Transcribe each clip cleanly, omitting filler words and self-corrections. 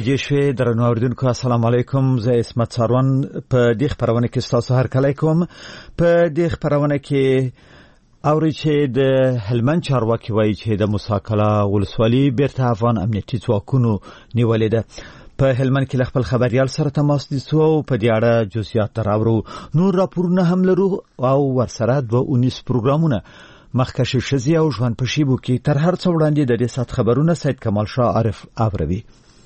بجې شوې. درنو اوریدونکو السلام علیکم. زه اسمت ساروان په دې خبرونه کې تاسو هرکلی کوم. په دې خبرونه کې اوري چې د هلمند چارواکي وایي چې د موساکلا ولسوالي بیرته افغان امنیتي ځواکونو نیولې ده. په هلمند کې خپل خبريال سره تماس نیسو او په دې اړه جزئیات راوړو. نور راپورونه هم لرو او ورسره 219 پروګرامونه مخکشه شزي او ژوند په شیبو کې تر هر څو وړاندې د دې سات خبرونه سید کمال شاه عارف اوروي.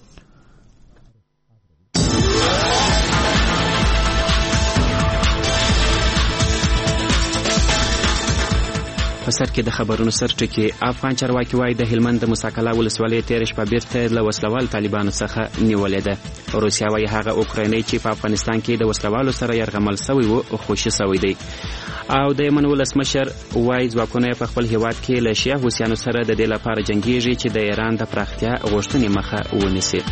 په سر کې د خبرونو سرټکی افغان چارواکي وایي د هلمند د موساکلا ولسوالۍ تیر شپه بیرته له وسلوال طالبانو څخه نیولې ده. روسیا وایي هغه اوکرایني چې په افغانستان کې د وسلوالو سره یرغمل شوی و خوشي شوی دی. او د یمن ولسمشر وایي ځواکونه په خپل هیواد کې له شیعه حوثیانو سره د دې لپاره جنګیږي چې د ایران د پراختیا غوښتنې مخه ونیسي.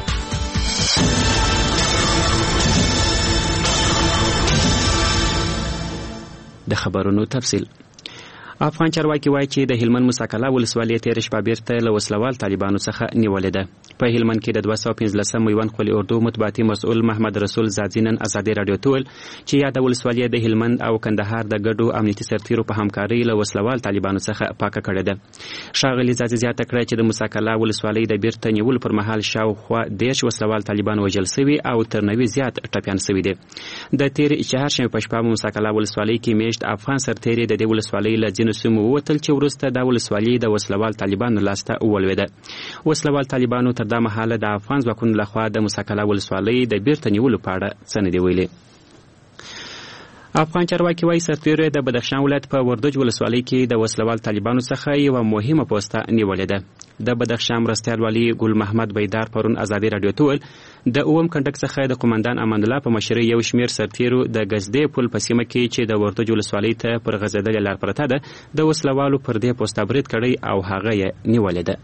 د خبرونو تفصیل. افغان چارواکي وایي چې د هلمند موساکلا ولسوالۍ تیر شپه بیرته له وسلوال طالبانو څخه نیولې ده. په هلمند کې د 215 میوند خپل اردو مطبوعاتي مسؤل محمد رسول زادزی نن ازادي رادیو ته ویل چې یاده ولسوالۍ د هلمند او کندهار د ګډو امنیتي سرتیرو په همکارۍ له وسلوال طالبانو څخه پاکه کړې ده. ښاغلي زادزی زیاته کړه چې د موساکلا ولسوالۍ د بیرته نیولو پر مهال شاوخوا 10 وسلوال طالبان وژل شوي او تر 90 زیات ټپیان شوي دي. د تیر چهارشنبه په شپه موساکلا ولسوالۍ کې میشت افغان سرتیري د دې ولسوالۍ له ځینو سیمو ووتل چې وروسته د ولسوالۍ د وسلوال طالبانو لاسته ولوېده. وسلوال طالبانو تر دا مهاله د افغان ځواکونو لخوا د موساکلا ولسوالۍ د بیرته نیولو په اړه څه نه دي ویلي. افغان چارواکي وایي سرتیرو د بدخشان ولایت په وردوج ولسوالۍ کې د وسلوال طالبانو څخه یوه مهمه پوسته نیولې ده. د بدخشان مرستیال والي ګل محمد بیدار پرون ازادي رادیو ته ویل د اوم کنډک څخه د قومندان امان الله په مشرۍ یو شمیر سرتیرو د غزدې پل په سیمه کې چې د وردوج ولسوالۍ ته پر غځېدلې لار پرته ده د وسلوالو پر دې پوسته برید کړی او هغه یې نیولې ده.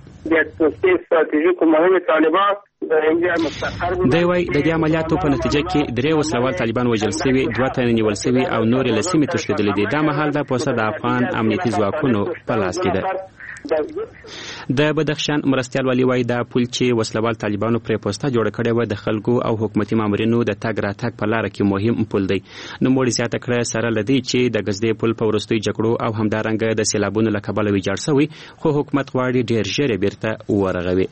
دی وایي د دې عملیاتو په نتیجه کې 3 وسلوال طالبان وژل شوي، 2 تنه نیول شوي او نور له سیمې تښتېدلي دي. دا مهال دا پوسته د افغان امنیتي ځواکونو په لاس کې ده. د بدخشان مرستیال والي وایي دا پل چې وسلوال طالبانو پرې پوسته جوړه کړې وه د خلکو او حکومتي مامورینو د تګ راتګ په لاره کې مهم پل دی. نوموړي زیاته کړه سره له دې چې د غزدې پل په وروستیو جګړو او همدارنګه د سیلابونو له کبله ویجاړ شوی، خو حکومت غواړي ډېر ژر یې بیرته ورغوي.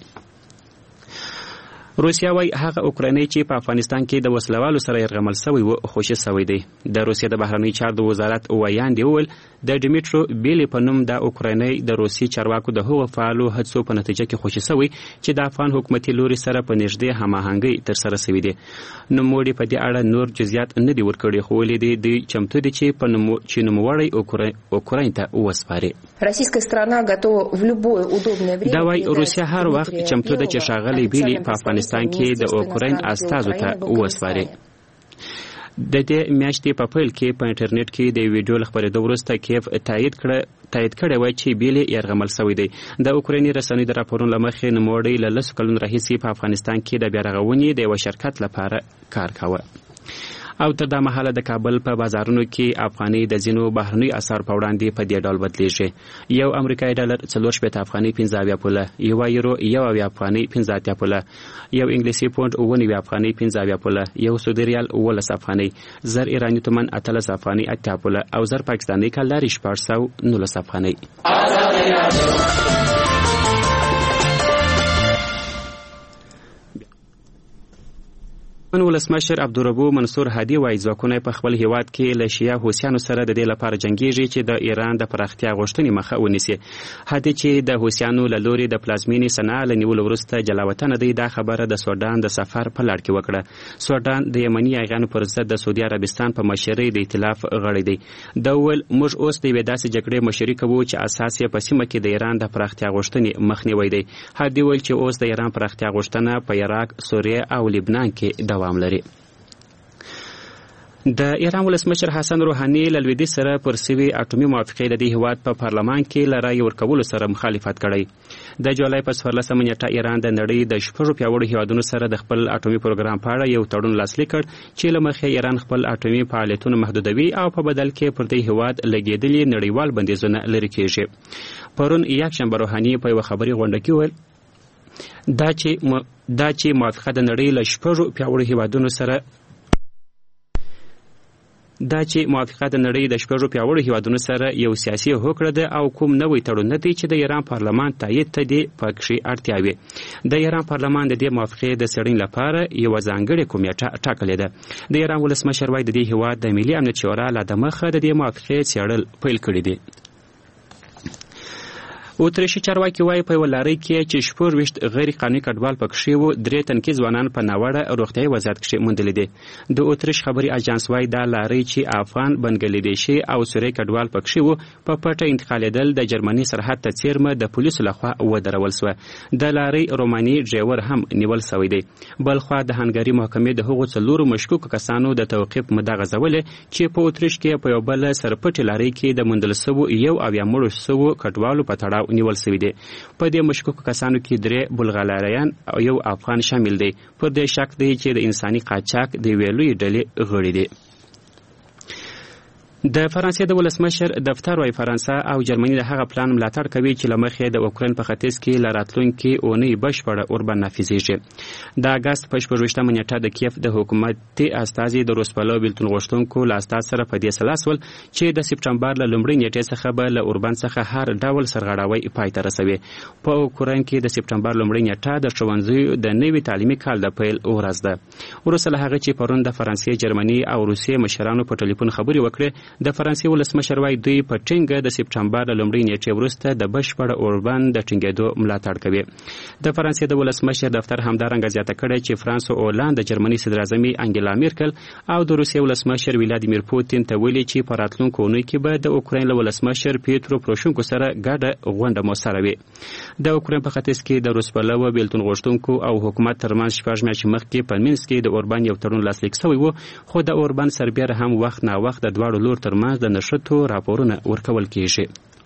روسیا وایي هغه اوکرایني چې په افغانستان کې د وسلوالو سره یرغمل شوی و خوشي شوی دی. د روسیا د بهرنیو چارو د وزارت ویاندې وویل د ډیمیټرو بیلی په نوم د اوکرایني د روسي چارواکو د هغو فعالو هڅو په نتیجه کې خوشي شوی چې د افغان حکومتي لوري سره په نږدې هماهنګۍ ترسره شوې دي. نوموړي په دې اړه نور جزئیات نه دي ورکړي، خو ویلي دي دوی چمتو دي چې نوموړی اوکراین ته وسپاري. دا وایي روسیا هر وخت چمتو ده چې ښاغلی بیلی په افغانستان کې د اوکراین استازو ته وسپاري. د دې میاشتې په پیل کې په انټرنیټ کې د ویډیو خبرېدو وروسته کیف تایید کړی وای چې بیلی یرغمل شوی دی. د اوکرایني رسنیو د راپورونو له مخې نوموړی له 10 کلونو راهیسې په افغانستان کې د بیا رغونې د یوه شرکت لپاره کار کاوه. او تر دا مهاله د کابل په بازارونو کې افغاني د ځینو بهرنیو اسعارو په وړاندې په دې ډول بدلیږي. یو امریکایي ډالر 4 افغاني 15 پوله، یو یورو 1 افغاني 15 پوله، یو انګلیسي پونډ 9 افغاني 15 پوله، یو سعودي ریال 18 افغاني، زر ایراني تومان 18 افغاني 8 پوله او زر پاکستاني کلداري 419 افغاني. ولسمشر عبدالربو منصور هادي وایي ځواکونه په خپل هیواد کې له شیعه حوثیانو سره د دې لپاره جنګیږي چې د ایران د پراختیا غوښتنې مخه ونیسي. هادي چې د حوثیانو له لوري د پلازمینې صنعا له نیولو وروسته جلاوطنه دی، دا خبره د سودان د سفر په لړ کې وکړه. سودان د یمني یاغیانو پر ضد د سعودي عربستان په مشرۍ د ائتلاف غړی دی. دا ویل موږ اوس د یوې داسې جګړې مشري کوو چې اساس یې په سیمه کې د ایران د پراختیا غوښتنې مخنیوی دی. هادي ویل چې اوس د ایران پراختیا غوښتنه په عراق، سوریه او لبنان کې دوام لري. د ایران ولسمشر حسن روحاني له لویدیځ سره پر سوي اټومي موافقې د دې هیواد په پارلمان کې له رایې ورکولو سره مخالفت کړی. د جولای په 14 نیټه ایران د نړۍ د 6 پیاوړو هیوادونو سره د خپل اټومي پروګرام په اړه یو تړون لاسلیک کړ چې له مخې ایران خپل اټومي فعالیتونه محدودوي او په بدل کې پر دې هیواد لګېدلي نړیوال بندیزونه لرې کېږي. پرون یکشنبه روحاني په یو خبري غونډه کې ویل دا چې موافقه د نړۍ له 6 پیاوړو هیوادونو سره یو سیاسي هوکړه ده او کوم نوې تړون دی چې د ایران پارلمان تایید ته دی پکې اړتیا وي. د ایران پارلمان د دې موافقې د څېړنې لپاره یو ځانګړې کمیټه ټاکلې ده. د ایران ولسمشر وايي د دې هیواد د ملي امنیت شورا له دمخه د دې موافقې څېړل پیل کړي دي. اتریشي چارواکي وايي په ولاري کې چې 24 غیر قانوني کډوال پکښې وو، 3 تنکي ځوانان په ناوړه روغتیايي وضعیت کې موندل دي. د اتریش خبري اژانس وايي دا لاري چې افغان بنګلادیشي او سوریه کډوال پکښې وو په پټه انتقالېدل د جرمني سرحد ته څیرمه د پولیسو لخوا ودرول شو. د لاري روماني ډرایور هم نیول شوی دی. بلخوا د هنګري محکمې د هغو 4 مشکوک کسانو د توقیف مدعا غځولې چې په اتریش کې په یو بل سرپټي لاري کې د موندل شوو یو او یا مړو شوو کډوالو په تړاو نیول شوی دی. په دې مشکوک کسانو کې 3 بلغاریان او یو افغان شامل دي. پر دې شک دی چې د انساني قاچاق د ویلوی ډلې غړي دي. د فرانسې د ولسمشر دفتر وايي فرانسه او جرمني د هغه پلان ملاتړ کوي چې لمخې د اوکراین په ختیځ کې لراتلونکي اونۍ بشپړه اوربان نافذیږي. د اگست په 28 نیټه د کیف د حکومتي استازي د روسپالو بیلتون غوښتونکو له استاد سره په دې سلاسول چې د سپټمبر له لومړۍ نیټې څخه به له اوربان څخه هر ډول سرغړاوي پای ته رسوي. په اوکراین کې د سپټمبر لومړۍ نیټه د ښوونځیو د نوي تعلیمي کال د پیل ورځ ده. وروسته له هغه چې پرون د فرانسې، جرمني او روسیې مشرانو په ټلیفون خبرې وکړې، د فرانسې ولسمشر وايي دوی په ټینګه د سپټمبر له لومړۍ نیټې وروسته د بشپړ اوربان د ټینګېدو ملاتړ کوي. د فرانسې د ولسمشر دفتر همدارنګه زیاته کړې چې فرانس او هولند د جرمني صدر اعظم انګلا میرکل او د روسیې ولسمشر ولادیمیر پوتین ته ویلي چې په راتلونکو اونۍ کې به د اوکراین له ولسمشر پیترو پروشنکو سره ګډه غونډه موثره وي. د اوکراین په ختیځ کې د روسپالو بیلتون غوښتونکو او حکومت ترمنځ 6 میاشتې مخکې په مینسک کې د اوربان یو تړون لاسلیک شوی و، خو د اوربان سربېره هم وخت نا وخت د دواړو لور ترمنځ د نشټو راپورونه ورکول کیږي.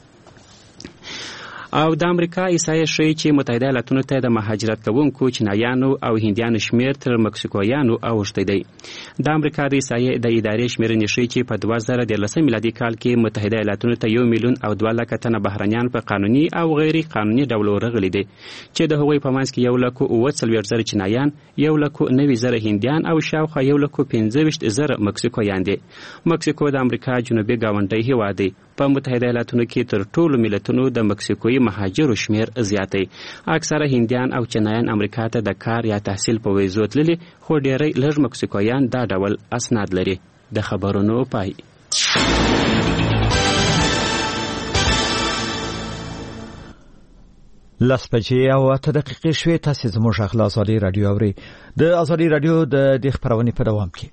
او د امریکا احصایې ښیي چې متحده ایالاتونو ته د مهاجرت کوونکو چینایانو او هندیانو شمیر تر مکسیکویانو اوښتی دی. د امریکا د احصایې د ادارې شمیرنې ښیي چې په 2013 میلادي کال کې متحده ایالاتونو ته 1,200,000 تنه بهرنیان په قانوني او غیر قانوني ډول ورغلي دي، چې د هغوی په منځ کې 1,40,000 چینایان، 1,90,000 هندیان او شاوخوا 1,25,000 مکسیکویان دي. مکسیکو د امریکا جنوبي ګاونډی هیواد دی. په متحده ایالاتونو کې تر ټولو ملتونو د مکسیکوي مهاجرو شمیر زیات دی. اکثره هندیان او چینایان امریکا ته د کار یا تحصیل په ویزو تللي، خو ډیری لږ مکسیکویان دا ډول اسناد لري. د خبرونو پای. 10:08 شوې. تاسو زموږ غږ له ازادي رادیو اورئ. د ازادي رادیو د خبرونې په دوام کې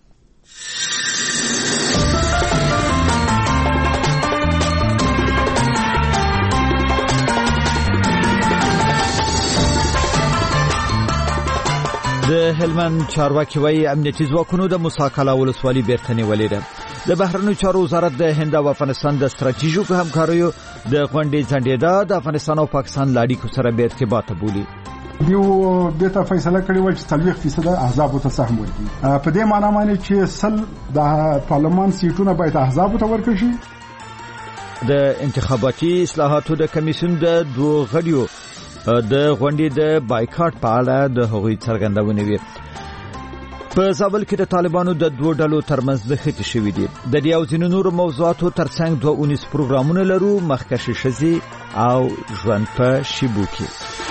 د هلمند چارواکي وايي امنیتي ځواکونو د موساکلا ولسوالۍ بیرته نیولې ده. د بهرنیو چارو وزارت د هند او افغانستان د ستراتیژیکو همکاریو د غونډې ځنډېدا د افغانستان او پاکستان له اړیکو سره به ارتباط بولي. دیو بیرته فیصله کړې و چې 40% احزاب ته سهم ورکړي. په دې معنی باندې چې د پارلمان سیټونه باید احزاب ته ورکړي شي. د انتخاباتي اصلاحاتو د کمیسیون د 2 غړیو د غونډې د بایکاټ په اړه د هغوی څرګندونه وی. په زابل کې د طالبانو د 2 ډلو ترمنځ د خټې شوې دي. د دې او ځینو نورو موضوعاتو ترڅنګ 2 پروګرامونه لرو، مخکښې ښځې او ژوند په شیبو کې.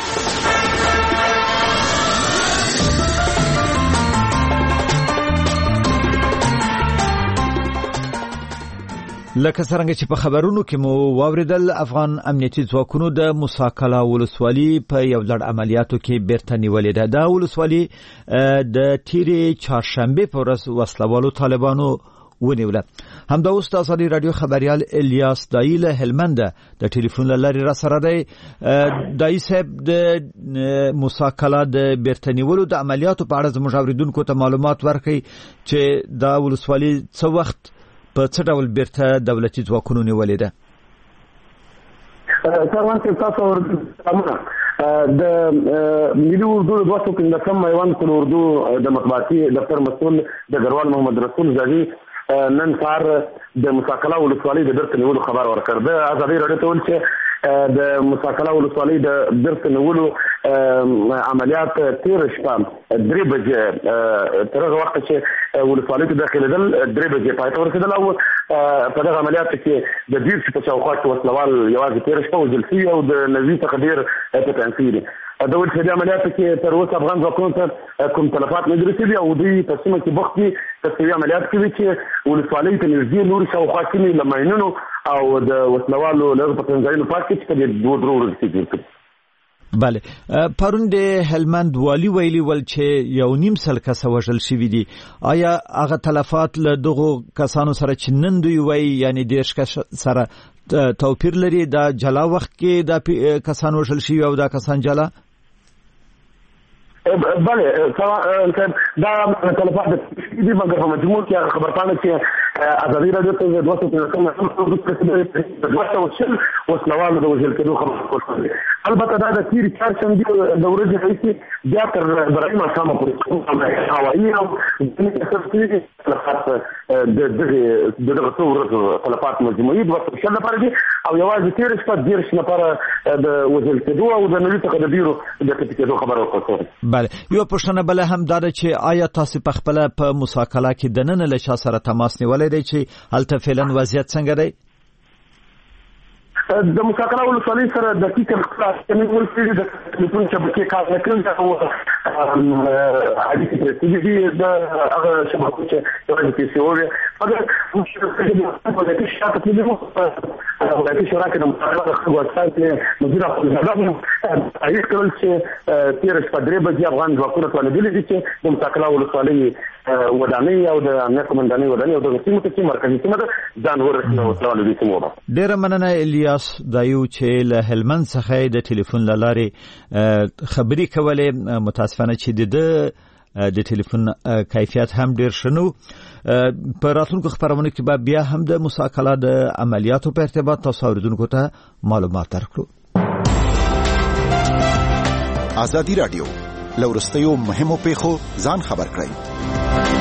لکه څنګه چې په خبرونو کې مو واوریدل، افغان امنیتي ځواکونو د موساکلا ولسوالۍ په یو لړ عملیاتو کې بیرته نیولې ده. دا ولسوالۍ د تیرې چهارشنبه په ورځ وسلوالو طالبانو ونیوله. همدا اوس د ازادي رادیو خبريال الیاس دایی له هلمند د ټلیفون لارې را سره دی. دایی صاحب، د موساکلا د بیرته نیولو د عملیاتو په اړه زموږ اوریدونکو ته معلومات ورکړئ چې دا ولسوالۍ څه وخت په څه ډول بیرته دولتي ځواکونو نیولې ده؟ سروان کې تاسو ورته د ملي اردو د 215 میوان کل اردو د مطبوعاتي دفتر مسؤل د ګروال محمد رسول زاهي نن سهار د موساکلا ولسوالۍ د بیرته نیولو خبر ورکړ. د ازادي رادیو ته ویل چې د مساکلا ولسوالۍ د بیرته نیولو عملیات تیر شپه 3 بجې تر هغه وخت چې ولسوالۍ ته داخلېدل 3 بجې پای ته ورسېدل او په دغه عملیاتو کې د دیر په شاوخوا کې وسلوال یوازې تیر شپه وژل شوي او د 90 څخه ډېر ټپیان شوي دي. د ولسوالۍ عملیاتو کې تر اوسه افغان ځواکونو ته کوم تلفات نه دي رسېدلي او دوی په سیمه کې بوخت دي تصفیې عملیات کوي چې ولسوالۍ ته نږدې نورې شاوخوا سیمې له ماینونو او د وسلوالو له هغو پټنځایونو پاک کړي چې په دې 2 ورځو کې جوړ کړي. بله پرون د هلمند والي ویلي ول چې 1.5 سل کسه وژل شوي دي. آیا هغه تلفات له دغو کسانو سره چې نن دوی وایي یعنی 10 کس سره توپیر لري؟ دا جلا وخت کې دا کسان وژل شوي او دا کسان جلا؟ بله دا تلفات دي مګر په مجموع کې خبرپاڼه چې ازادي راډیو ته 200 وسلوالو د وژل کېدو خبر. البته دا د تیر چهارشنبې د ورځې راهیسې بیا تر برایي ماښامه پورې هوایي او تلفات د دغه څو ورځو تلفات مجموعي 200 لپاره دي او یوازې تیر شپه 10 لپاره د وژل کېدو او د 90 څخه د ډېرو د ټپي کېدو خبره ورکړه. بله یو پوښتنه بله هم دا ده چې آیا تاسو په خپل په مساکلا کې د نن له چا سره تماس نیولای دی چې هلته فعلا وضعیت څنګه دی؟ د مساکلا ولسوالۍ سره د فکر خلاص نیول شوي د ټلیفون شبکې کار نه کوي او اړیکې پرې دي د هغه شبکو چې یوازې پیسې وړي مګر ولایتي شاته کې ولایتي شورا کې د مساکلا د خلکو استازي کې مدیر افغانستان تایید کړل چې تیر شپه 3 بجې افغان ځواکونه توانېدلي دي چې د مساکلا ولسوالۍ ودانۍ او د امنیت قومندانۍ ودانۍ او د سیمو ته چې مرکزي سیمه ده ځان ورسوي او وسلوالو دې سیمو ده. ډېره مننه الیاس دایو چې له هلمند څخه د ټلیفون له لارې خبرې کولې. متاسفانه چې د ټلیفون کیفیت هم ډېر ښه نه و. په راتلونکو خپرونو کې به بیا هم د مساکلا د عملیاتو په ارتباط تاسو اوریدونکو ته معلومات درکړو. ازادي راډیو له وروستیو مهمو پیښو ځان خبر کړئ.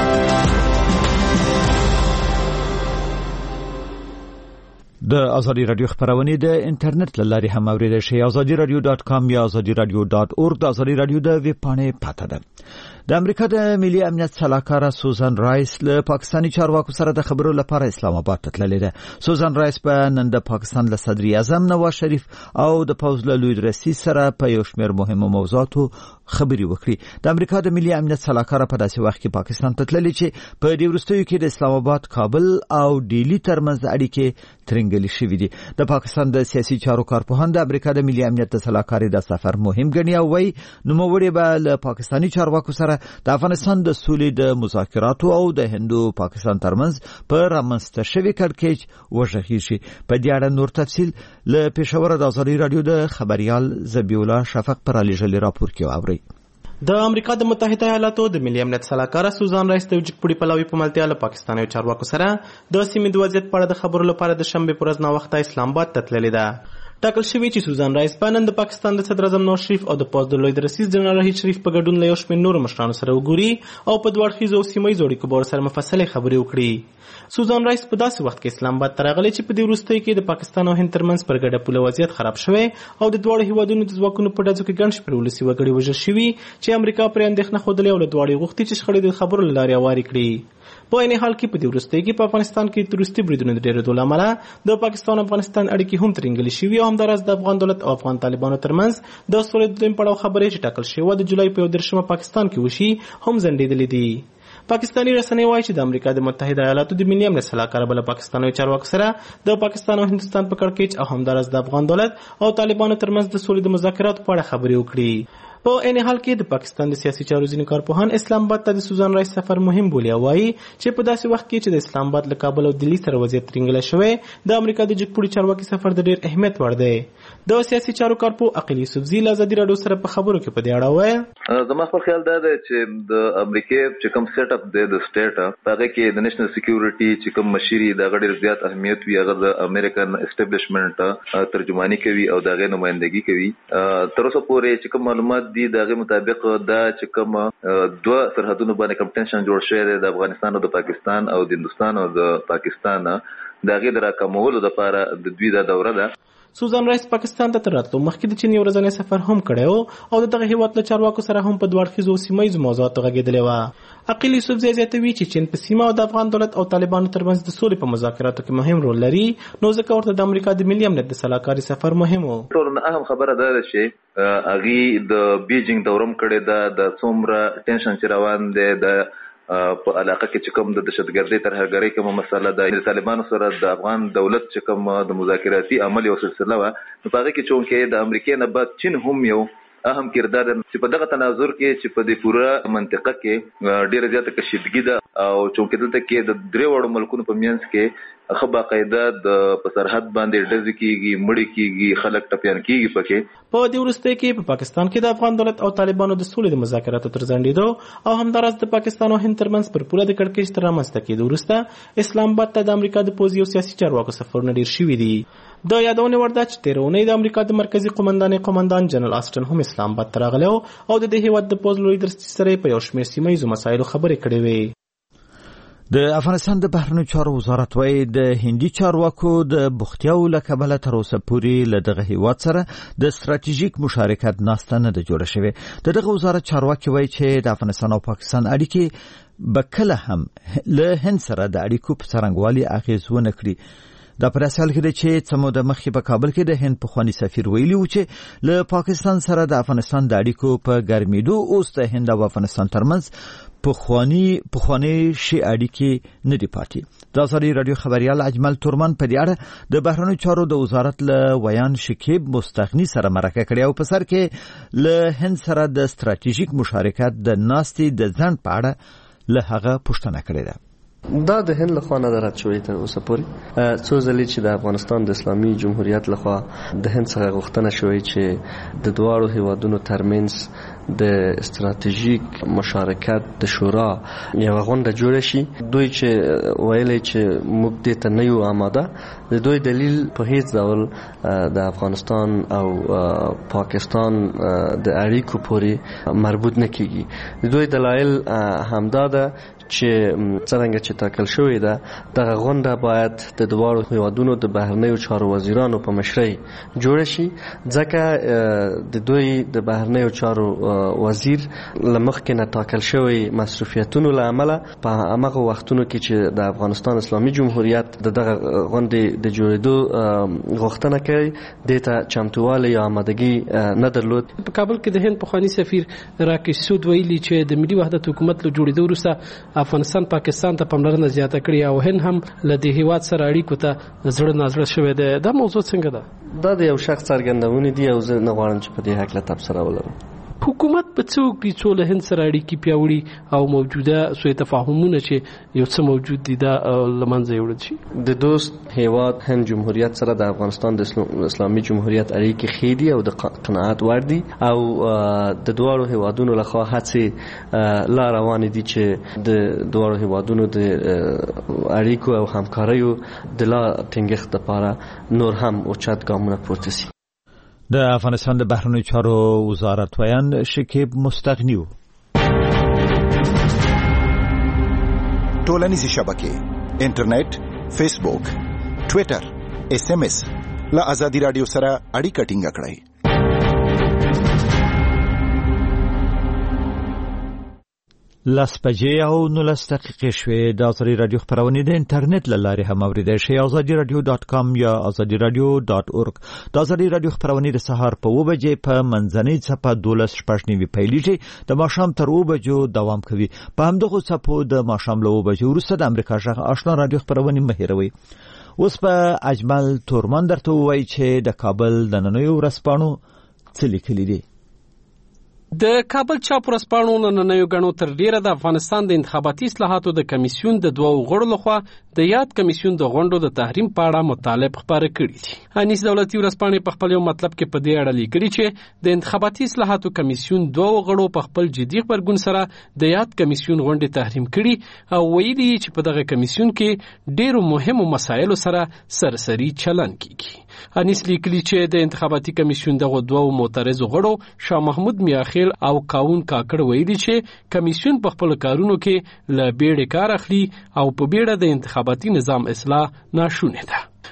د ازادي رادیو خبرونه د انټرنیټ لاري هم اوریدل شي. azadiradio.com یا azadiradio.org د ازادي رادیو د ویب پاڼې پاته ده. د امریکا د ملي امنیت سلاکار سوزان رایس له پاکستاني چارواکو سره د خبرو لپاره اسلام آباد ته تللې ده. سوزان رایس په نن د پاکستان له صدر اعظم نواز شریف او د پوز له لوی رئیس سره په یو شمېر مهمو موضوعاتو خبري وکړي. د امریکا د ملي امنیت سلاکار په داسې وخت کې پاکستان ته تللې چې په دې وروستیو کې د اسلام آباد، کابل او ډیلی ترمنځ اړیکې ترنګلې شوې دي. د پاکستان د سیاسي چارو کارپوهان د امریکا د ملي امنیت د سلاکار د سفر مهم ګڼي او وايي نوموړي به له پاکستاني چارواکو سره د افغانستان د سولې د مذاکراتو او د هندو پاکستان ترمنځ په رامنځته شوي کړکېچ وژغوري شي. په دې اړه نور تفصیل له پېښور د ازادي رادیو د خبريال زبی الله شفق پر علیجل راپور کې اوري. د امریکا د متحده ایالاتو د ملي امنیت سلاکار سوزان رایس د وجګپوړي پلاوي په ملتیا له پاکستاني چارواکو سره د سیمې د وضعیت په اړه د خبرو لپاره د شنبه پر ورځ نا وخت اسلام آباد ته تللې ده. ټاکل شوی چې سوزان رایس په نن د پاکستان د صدر اعظم نواز شریف او د پوز د لوی رئیس جنرال رحیل شریف په ګډون له یو شمېر نورو مشرانو سره وګوري او په دوه اړخیزو سیمه ییزو اړیکو په اړه سره مفصلې خبرې وکړي. سوزان رایس په داسې وخت کې اسلام آباد ته راغلی چې په دې وروستیو کې د پاکستان او هند ترمنځ پر ګډه پوله وضعیت خراب شوی او د دواړو هیوادونو د ځواکونو په ډزو کې ګڼ شمېر ولسي وګړي وژل شوي چې امریکا پرې اندېښنه ښودلې او له دواړو غوښتي چې شخړې د خبرو له لارې هوارې کړي. په عین حال کې په دې وروستیو کې په افغانستان کې تروریستي بریدونو د ډېرېدو له امله د پاکستان او افغانستان اړیکې هم ترنګلې شوي او همداراز د افغان دولت او افغان طالبانو ترمنځ د سولې د دویم پړاو خبرې چې ټاکل شوې د جولای په 13 پاکستان کې وشي هم ځنډېدلې دي. پاکستاني رسنۍ وایي چې د امریکا د متحده ایالاتو د ملي امنیت سلاکار بل پاکستاني چارواکو سره د پاکستان او هندستان په کړکېچ او همداراز د افغان دولت او طالبانو ترمنځ د سولې د مذاکراتو په اړه خبرې وکړي. په عین حال کې د پاکستان د سیاسي چارو ځینې کارپوهان اسلام آباد ته د سوزان رایس سفر مهم بولي او وایي چې په داسې وخت کې چې د اسلام آباد له کابل او دلی سره وضعیت ترنګلی شوی د امریکا د جګپوړي چارواکي سفر د ډېر اهمیت وړ دی. د سیاسي چارو کارپوه عقیل یوسفزي له ازادي راډیو سره په خبرو کې په دې اړه وایي زما خپل خیال دا دی چې د امریکا چې کوم سیټ اپ دی د سټیټ هغه کې د نېشنل سکیورټي چې کوم مشري د غړي زیات اهمیت وي هغه د امریکن اسټابلیشمنت ترجمانی کوي او دغه نمائندګي کوي. تر اوسه پورې چې کوم معلومات دي دغه مطابق دا چې کوم دوه سرحدونو باندې کوم ټینشن جوړ شوی دی د افغانستان او د پاکستان او د هندستان او د پاکستان دغه د راکمولو لپاره د دوی د دوره ده. سوزان رایس پاکستان ته تراتلو مخکې د چین یو ورځنی سفر هم کړی او د دغه هیواد له چارواکو سره هم په دوه اړخیزو سیمه موضوعاتو غږېدلی و. عقیل یوسفزی زیاتوي چې چین په سیمه او د افغان دولت او طالبانو ترمنځ د سولې په مذاکراتو کې مهم رول لري، نو ځکه ورته د امریکا د ملي امنیت د سلاکاري سفر مهم و. ټول اهم خبره ده چې اغي د بیجینګ دورم کړي ده د څومره ټینشن چې روان دی د په علاقه کې چې کوم د دهشتګردۍ ترهګرۍ کومه مسله ده د طالبانو سره د افغان دولت چې کوم د مذاکراتي عمل یو سلسله وه، نو په هغه کې چونکې د امریکې نه بعد چین هم یو اهم کردار چې په دغه تناظر کې چې په دې پوره منطقه کې ډیره زیاته کشیدګي ده او چونکې دلته کې د درې وړو ملکونو په منځ کې خو باقاعده د په سرحد باندې ډزې کېږي، مړی کېږي، خلک ټپیان کېږي. پکې په دې وروستیو کې په پاکستان کې د افغان دولت او طالبانو د سولې د مذاکراتو تر ځنډېدو او همداراز د پاکستان او هند ترمنځ پر پوله د کړکېچ تر رامنځته کېدو وروسته اسلام آباد ته د امریکا د پوځي او سیاسي چارواکو سفرونه ډېر شوي دي. د یادونې وړ ده چې تېره اونۍ د امریکا د مرکزي قومندان جنرال آسټن هم اسلام آباد ته راغلی او د دې هېواد د پوځ لوی درستي سره په یو شمېر سیمه ییزو مسایلو خبرې کړې وې. د افغانستان د بهرنیو چارو وزارت وايي د هندي چارواکو د بوختیاو له کبله تر اوسه پورې له دغه هیواد سره د ستراتیژیک مشارکت ناسته نه ده جوړه شوې. د دغه وزارت چارواکي وايي چې د افغانستان او پاکستان اړیکې به کله هم له هند سره د اړیکو په څرنګوالي اغېز ونه کړي. دا پر اساس کې چې څه موده مخکې په کابل کې د هند پخوانی سفیر ویلي و چې له پاکستان سره د افغانستان د اړیکو په ګرمېدو اوس د هند او افغانستان ترمنځ پخوانی شي اړیکې نه دي پاتې. د ازادي راډیو خبريال اجمل تورمن په دې اړه د بهرنیو چارو د وزارت له ویان شکیب مستغنی سره مرکه کړې او په سر کې له هند سره د ستراتیژیک مشارکت د ناستې د ځنډ په اړه له هغه پوښتنه کړې ده. دا د هند لخوا نه رد شوی تر اوسه پورې څو ځلې چې د افغانستان د اسلامي جمهوریت لخوا د هند څخه غوښتنه شوی چې د دواړو هیوادونو ترمنځ د استراتیژیک مشارکت د شورا یو غونډه جوړه شي. دوی چې ویلي چې موږ دې ته نه یو آماده، د دوی دلیل په هیڅ ډول د افغانستان او پاکستان د اړیکو پورې مربوط نه کیږي. د دوی دلایل همدا ده چې څنګه چې ټاکل شوې ده دغه غونډه باید د دواړو هیوادونو د بهرنیو چارو وزیرانو په مشرۍ جوړه شي، ځکه د دوی د بهرنیو چارو وزیر له مخکې نه ټاکل شوی مصروفیتونو له امله په هماغه وختونو کې چې د افغانستان اسلامي جمهوریت دغه غونډې د جوړېدو غوښتنه کوي دې ته چمتووالی یا آمادګي نه درلود. په کابل کې د هند پخوانی سفیر راکیش سود ویلي چې د ملي وحدت حکومت له جوړېدو وروسته افغانستان پاکستان ته پاملرنه زیاته کړې او هند هم له دې هیواد سره اړیکو ته زړه نازړه شوی دی. دا موضوع څنګه ده؟ دا د یو شخص څرګندونې دي او زه نه غواړم چې په دې هکله تبصره ولرم. حکومت په څه وکړي څو له هند سره اړیکې پیاوړي او موجوده سوء تفاهمونه چې یو څه موجود دي دا له منځه یوړل شي؟ د دوست هیواد هند جمهوریت سره د افغانستان د اسلامي جمهوریت اړیکې ښې دي او د قناعت وړ دي او د دواړو هیوادونو لخوا هڅې لا روانې دي چې د دواړو هیوادونو د اړیکو او همکاریو د لا ټینګښت لپاره نور هم اوچت ګامونه پورته شي. د افغانستان د بهرنیو چارو وزارت ویان شکیب مستغنی و. ټولنیزې شبکې انټرنیټ، فیسبوک، ټویټر، SMS له ازادي راډیو سره اړیکه ټینګه کړئ. لاس بجې او 19 دقیقې شوې. د ازادي راډیو خبرونه د انټرنیټ له لارې هم اوریدای شئ. azadiradio.com یا azadiradio.org. د ازادي راډیو خبرونه د سهار په 2 بجې په منځنۍ صفه 12:15 پیلېږي، د ماښام تر 2 بجو دوام کوي. په همدغه صفو د ماښام له 2 بجې وروسته د امریکا غږ آشنا راډیو خبرونه مهیروي. اوس په اجمل تورمن درته وایي چې د کابل د نننیو ورځپاڼو څه لیکلي دي. د کابل چاپ ورځپاڼو نننیو ګڼو تر ډیره د افغانستان د انتخاباتي اصلاحاتو د کمیسیون د دوو غړو لخوا د یاد کمیسیون د غونډو د تحریم په اړه مطالب خبره کړي دي. انیس دولتي ورځپاڼې په خپل یو مطلب کې په دې اړه لیکلي چې د انتخاباتي اصلاحاتو کمیسیون دوو غړو په خپل جدي خبرګون سره د یاد کمیسیون غونډې تحریم کړي او ویلي چې په دغه کمیسیون کې ډیرو مهمو مسایلو سره سرسري چلن کیږي. انیس لیکلي چې د انتخاباتي کمیسیون دغه دوو معترضو غړو شاه محمود میاخیل او کاون کاکړ ویلي چې کمیسیون په خپل کارونو کې له بیړې کار اخلي او په بیړه د انتخاباتي نظام اصلاح ناشونه ده.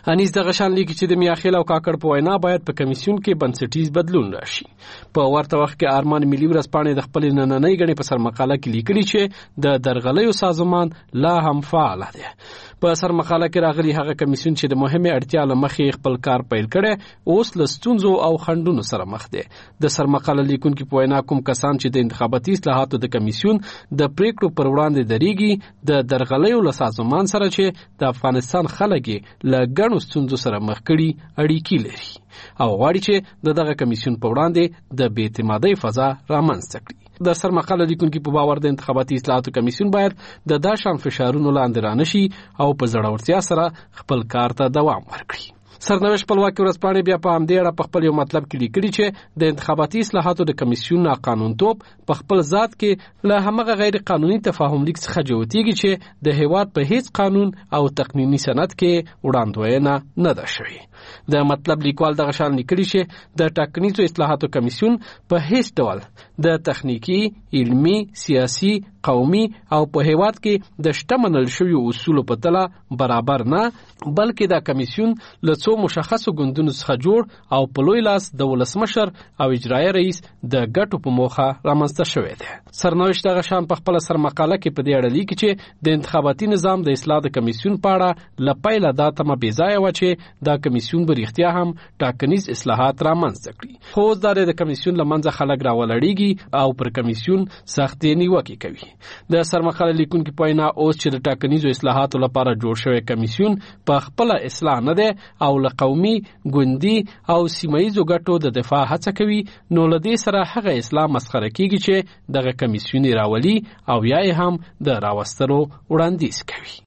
انیس دغه شان لیکي چې د میاخیل او کاکړ په وینا باید په کمیسیون کې بنسټیز بدلون راشي. په ورته وخت کې ارمان ملي ورځپاڼې د خپل نننۍ غړي په سرمقاله کې لیکلي چې د درغلیو سازمان لا هم فعال دی. په سرمقاله کې راغلي هغه کمیسیون چې د مهمه اړتیا لمخې خپل کار پیل کړي اوس لستونزو او خندونو سره مخ دي. د سرمقاله لیکونکو په وینا کوم کسان چې د انتخاباتي اصلاحاتو د کمیسیون د پریکړو پر وړاندې دریږي د درغلیو له سازمان سره چې د افغانستان خلک له ګڼو ستونزو سره مخ کړي اړیکې لري او غواړي چې دغه کمیسیون په وړاندې د بې اعتمادۍ فضا رامنځته کړي. د سرمقاله لیکونکو په باور د انتخاباتي اصلاحاتو کمیسیون باید د داشان فشارونو لاندې رانشي او په زړورتیا سره خپل کار ته دوام ورکړي. سرنوشت خپلواکي ورځپاڼې بیا په همدې اړه په خپل یو مطلب کې لیکلي چې د انتخاباتي اصلاحاتو د کمیسیون ناقانونتوب په خپل ذات کې له همغه غیر قانوني تفاهم لیک څخه جوتېږي چې د هیواد په هیڅ قانون او تقنیني سند کې وړاندوینه نه ده شوې. د مطلب لیکوال دغه شان لیکلي چې د ټاکنیزو اصلاحاتو کمیسیون په هیڅ ډول د تخنیکی، علمی، سیاسي، قومي او په هیواد کې د شته منل شویو اصولو په تله برابر نه، بلکې دا کمیسیون له څو مشخصو ګوندونو څخه جوړ او په لوی لاس د ولسمشر او اجرایي رئیس د ګټو په موخه رامنځته شوی دی. سرنوشت دغه شان په خپل سرمقاله کې په دې اړه لیکي چې د انتخاباتي نظام د اصلاح د کمیسیون په اړه له پیله دا تمه بې ځایه وه چې دا کمیسیون به رښتیا هم ټاکنیز اصلاحات رامنځته کړي. خو اوس دا د کمیسیون له منځه خلک راولړېږي او پر کمیسیون سختې نیوکې کوي. د سرمقاله لیکونکو په وینا اوس چې د ټاکنیزو اصلاحاتو لپاره جوړ شوی کمیسیون په خپل اصلاح نه دی او له قومي، ګوندي او سیمایي ګټو د دفاع هڅه کوي، نو له دې سره هغه اصلاح مسخره کیږي چې دغه کمیسیون راولي او یا یې هم د راوستلو وړاندیز کوي.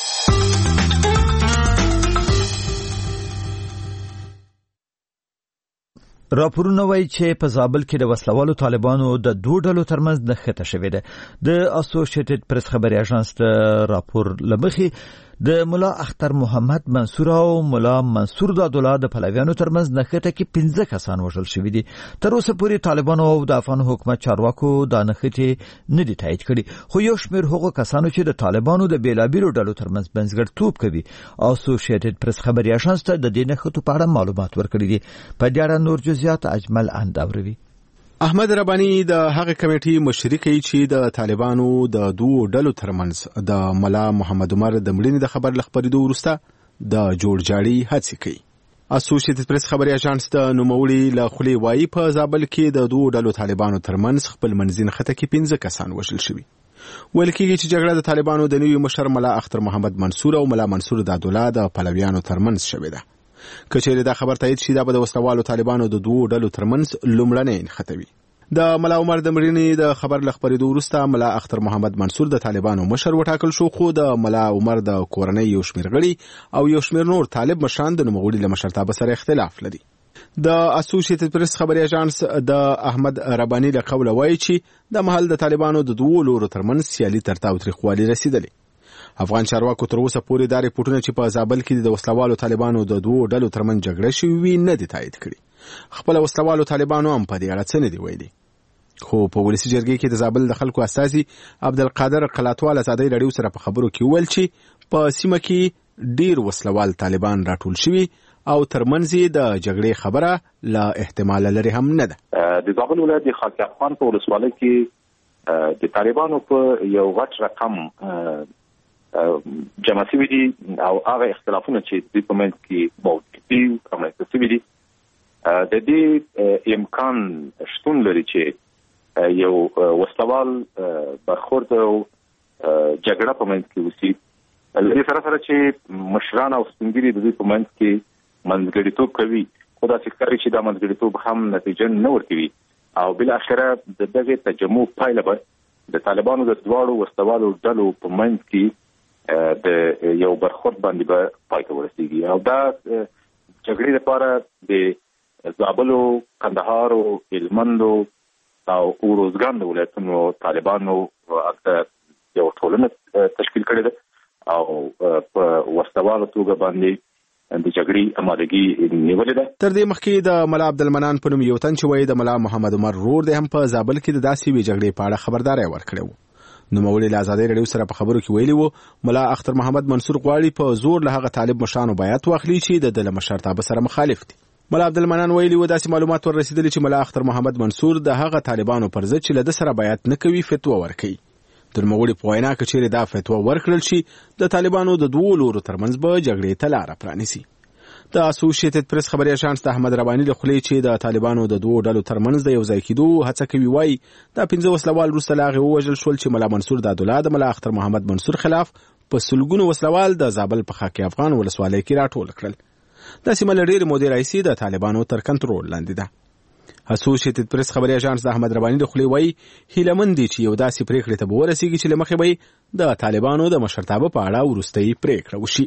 راپورونه وایي چې په زابل کې د وسلوالو طالبانو د دوه ډلو ترمنځ نښته شوې ده. د اسوسییټډ پریس خبري اژانس د راپور لمخې د ملا اختر محمد منصور او ملا منصور دادولا د پلویانو ترمنځ نښته کې 15 کسان وژل شوي دي. تر اوسه پورې طالبانو او د افغان حکومت چارواکو دا نښتې نه دي تایید کړي، خو یو شمېر هغو کسانو چې د طالبانو د بیلابیلو ډلو ترمنځ بنسټګرتوب کوي اسوسییټډ پریس خبري اژانس ته د دې نښتو په اړه معلومات ورکړي دي. په دې اړه نور جزئیات اجمل انداوروي. احمد ربانی د هغه کمیټې مشري کوي چې د طالبانو د دوه ډلو ترمنځ د ملا محمد عمر د مړینې د خبر لخبرېدو وروسته د جوړجاړي هڅې کوي. اسوسییټډ پریس خبري اژانس د نوموړي له خولې وایي په زابل کې د دوه ډلو طالبانو ترمنځ خپل منځي نښته کې 15 کسان وژل شوي. ویل کېږي چې جګړه د طالبانو د نوي مشر ملا اختر محمد منصور او ملا منصور دادولا د پلویانو ترمنځ شوې ده. کچېرې دا خبر تایید شي دا به د وسلوالو طالبانو د دوه ډلو ترمنځ لومړنۍ نښته وي. د ملا عمر د مړینې د خبر لخبرېدو وروسته ملا اختر محمد منصور د طالبانو مشر وټاکل شو، خو د ملا عمر د کورنۍ یو شمېر غړي او یو شمېر نور طالب مشران د نوموړي له مشرتابه سره اختلاف لري. د اسوسییټډ پریس خبري اژانس د احمد ربانی له قوله وایي چې د محل د طالبانو د دوه لورو ترمنځ سیالي تر تاوتریخوالي رسیدلې. افغان چارواکو تر اوسه پورې دا ریپورټونه چې په زابل کې د وسلوالو طالبانو د دوه ډلو ترمنځ جګړه شوې نه دي تایید کړي. خپل وسلوالو طالبانو هم په دې اړه څه نه دي ویلي. خو په ولسي جرګې کې د زابل د خلکو استازي عبدالقادر قلاتوال ازادي رادیو سره په خبرو کې ویل چې په سیمه کې ډیر وسلوال طالبان راټول شوي او ترمنځ د جګړې خبره لا احتمال لري هم نه ده. د زابل ولایت د خاک افغان په ولسوالۍ کې د طالبانو په یو غټ رقم جمع شوي دي او هغه اختلافونه چې د په منځ کې موجود دي رامنځته شوي دي. د دې امکان شتون لري چې یو وسلوال برخورد او جګړه په منځ کې وشي. لري سره سره چې مشران او سپینګیري د دې په منځ کې منځګړیتوب کوي، خو دا ښکاري چې دا منځګړیتوب هم نتیجه نه ورکوي او بل اخره د دغه تجمع پایله به د طالبانو د دواړو وسلوالو ډلو په منځ کې د یو برخورد باندې به پای ته ورسیږي. او دا جګړې لپاره د زابل، کندهار او هلمند او اوروزګان د ولایتونو طالبانو یو ټولنه تشکیل کړې ده او په وسلوالو توګه باندې د جګړې آمادګي نیولې ده. تر دې مخکې د ملا عبدالمنان په نوم یو تن چې وایي د ملا محمد عمر رور دی هم په زابل کې د داسې وی جګړې په اړه خبرداري ورکړې وه. نوموړي له ازادي رادیو سره په خبرو کې ویلي وو ملا اختر محمد منصور غواړي په زور له هغه طالب مشرانو بیعت واخلي چې د مشرتابه سره مخالف دي. ملا عبدالمنان ویلي و داسې معلومات ورسېدلي چې ملا اختر محمد منصور د هغه طالبانو پر ضد چې له ده سره بیعت نه کوي فتوا ورکوي. د نوموړي په وینا که چیرې دا فتوا ورکړل شي د طالبانو د دوو لورو ترمنځ به جګړې ته لاره پرانیسي. د اسوسییټډ پریس خبري اژانس د احمد رباني له خولې چې د طالبانو د دوو ډلو ترمنځ د یو ځای کېدو هڅه کوي وایي دا 15 وسلوال وروسته له هغې ووژل شول چې ملا منصور د عبدالله د ملا اختر محمد منصور خلاف په سلګونو وسلوال د زابل په خاک افغان ولسوالۍ کې راټول کړل. دا سیمه له ډېرې مودې راهیسې د طالبانو تر کنټرول لاندې ده. اسوسییټډ پریس خبري اژانس د احمد رباني له خولې وایي هیله مند دي چې یو داسې پرېکړې ته به ورسېږي چې له مخې به د طالبانو د مشرتابه په اړه وروستۍ پرېکړه وشي.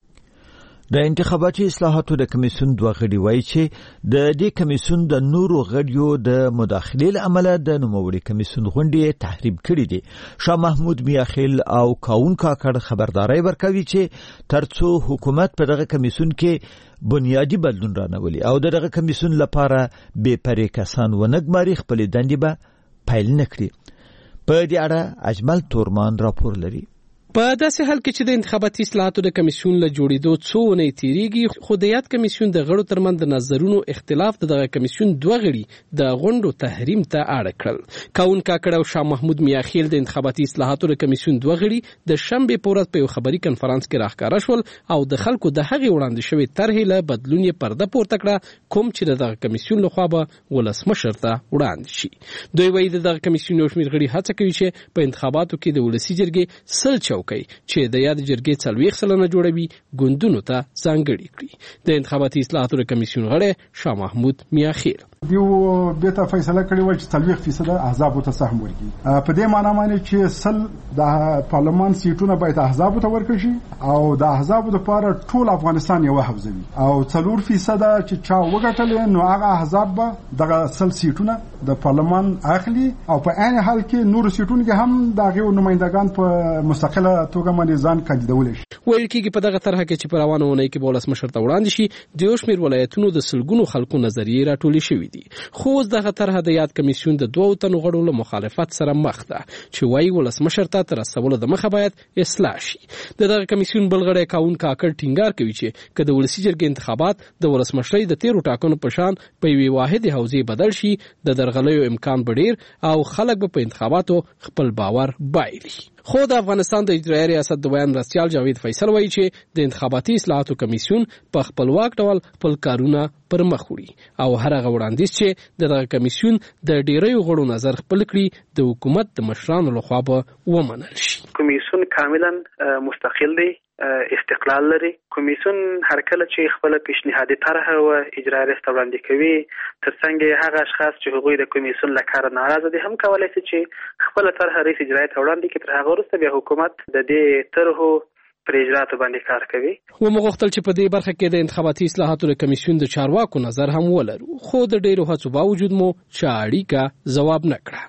د انتخاباتي اصلاحاتو د کمیسیون دوه غړي وایي چې د دې کمیسیون د نورو غړیو د مداخلې له امله د نوموړي کمیسیون غونډې تحریب کړي دي. شاه محمود میاخیل او کاون کاکړ خبرداري ورکوي چې ترڅو حکومت په دغه کمیسیون کې بنیادی بدلون رانولي او دغه کمیسیون لپاره بې پرې کسان ونګماري خپل دندې به پیل نکړي. په دې اړه اجمل تورمان راپور لري. په داسې حال کې چې د انتخاباتي اصلاحاتو د کمیسیون له جوړېدو څو اونۍ تیریږي خو د یاد کمیسیون د غړو ترمنځ د نظرونو اختلاف د دغه کمیسیون دوه غړي د غونډو تحریم ته اړ کړل. کاون کاکړ او شاه محمود میاخیل د انتخاباتي اصلاحاتو د کمیسیون دوه غړي د شنبې په ورځ په یو خبري کنفرانس کې راښکاره شول او د خلکو د هغې وړاندې شوې طرحې له بدلون یې پرده پورته کړه کوم چې د دغه کمیسیون لخوا به ولسمشر ته وړاندې شي. دوی وایي د دغه کمیسیون یو شمېر غړي هڅه کوي چې په انتخاباتو کې د ولسي جرګې سل چوکۍ چې د یاد جرګې 40 سلنه جوړوي ګوندونو ته ځانګړي کړي. د انتخاباتي اصلاحاتو د کمیسیون غړی شاه محمود میاخیل دیو بیت فیصله کړې و چې 40% احزاب ته سهم ورکړي. په دې معنی باندې چې سل د پارلمان سیټونه باید احزاب ته ورکړي شي او د احزاب لپاره ټول افغانستان یو حوزوي او 4% چې چا وګټل نو هغه احزاب به دغه سل سیټونه د پارلمان اخلي او په عین حال کې نور سیټونه کې هم دغه نمائندگان په مستقله توګه باندې ځان کاندیدول شي. ویل کېږي په دغه طرحه کې چې په روانه اونۍ کې به ولسمشر ته وړاندې شي د یو شمېر ولایتونو د سلګونو خلکو نظریې راټولې شوي دي. خو دغه طرحه د یاد کمیسیون د 2 تنو غړو له مخالفت سره مخ ده چې وایي ولسمشر ته تر رسولو د مخه باید اصلاح شي. دغه کمیسیون بل غړی کاون کاکړ ټینګار کوي چې که د ولسي جرګې انتخابات د ولسمشرۍ د 13 ټاکنو په شان په یوې واحدې حوزې بدل شي د درغلیو امکان به ډېر او خلک به په انتخاباتو خپل باور بایلي. خو د افغانستان د اجرایي ریاست د بیان مرستیال جاوید فیصل وایي چې د انتخاباتي اصلاحاتو کمیسیون په خپلواک ډول خپل کارونه پر مخ وړي او هر هغه وړاندیز چې دغه کمیسیون د ډیریو غړو نظر خپل کړي د حکومت د مشرانو لخوا به ومنل شي. کمیسیون کاملا مستقل دی، استقلال لري. کمیسیون هر کله چې خپل پیشنهادي طرحه او اجرایي ریاست وړاندې کوي ترڅنګ هغه اشخاص چې هغوی د کمیسیون له کار ناراضه دي هم کولای شي چې خپل طرحه رئیس اجرایي ته وړاندې کړي. تر هغه وروسته بیا حکومت د دې طرحو پر اجراتو باندې کار کوي. ومغوښتل چې په دې برخه کې د انتخاباتي اصلاحاتو د کمیسیون د چارواکو نظر هم ولرو خو د ډیرو هڅو باوجود مو چا اړیکه ځواب نه کړه.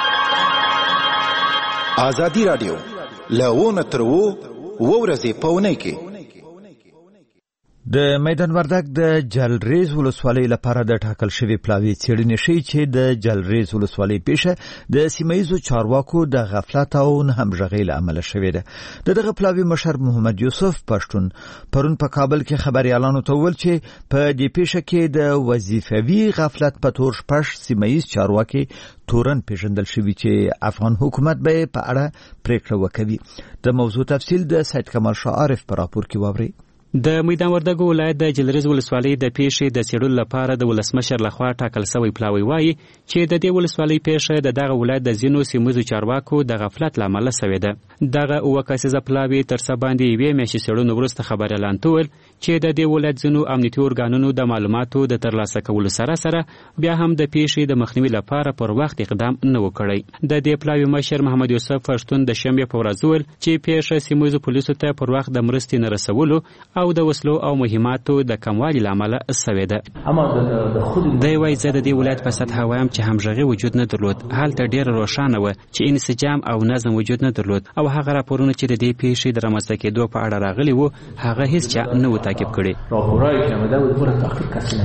ازادي رادیو لونه ترو ورځې پونه کې د میدان وردګ د جلریز ولسوالۍ لپاره د ټاکل شوی پلاوی څېړنې ښیي چې د جلریز ولسوالۍ پیښه د سیمایي چارواکو د غفلت او همغږۍ له امله شوې ده. دغه پلاوی مشر محمد یوسف پښتون پرون په کابل کې خبريالانو ته وویل چې په دې پیښه کې د وظیفوي غفلت په تور شپږ سیمایي چارواکي تورن پیژندل شوی چې افغان حکومت به په اړه پریکړه وکړي. د موضوع تفصیل د سید کمال شاه عارف په راپور کې واوري. د میدان وردګ ولایت د جلریز ولسوالۍ د پیښې د څېړلو لپاره د ولسمشر لخوا ټاکل شوی پلاوی وایي چې د دې ولسوالۍ پیښه د دغه ولایت د ځینو سیمو چارواکو د غفلت له امله شوې ده. دغه اوه کسیزه پلاوی تر څه باندې یوې میاشتې څېړنو وروسته خبريالانو ته وویل چې د دې ولایت ځینو امنیتي ارګانونو د معلوماتو د ترلاسه کولو سره بیا هم د پیښې د مخنیوي لپاره پر وخت اقدام نه وکړي. د دې پلاوی مشر محمد یوسف پښتون د شنبې په ورځ وویل چې پیښه سیمویزو پولیسو ته پر وخت د مرستې نه رسولو او د وسلو او مهماتو د کموالي لامل شوې ده. دی وایي زه د دې ولایت په سطحه وایم چې همغږي وجود نه درلود. هلته ډېره روښانه وه چې انسجام او نظم وجود نه درلود او هغه راپورونه چې د دې پیښې د رامنځته کېدو په اړه راغلي وو هغه هیڅ چا نه و تعقیب کړي.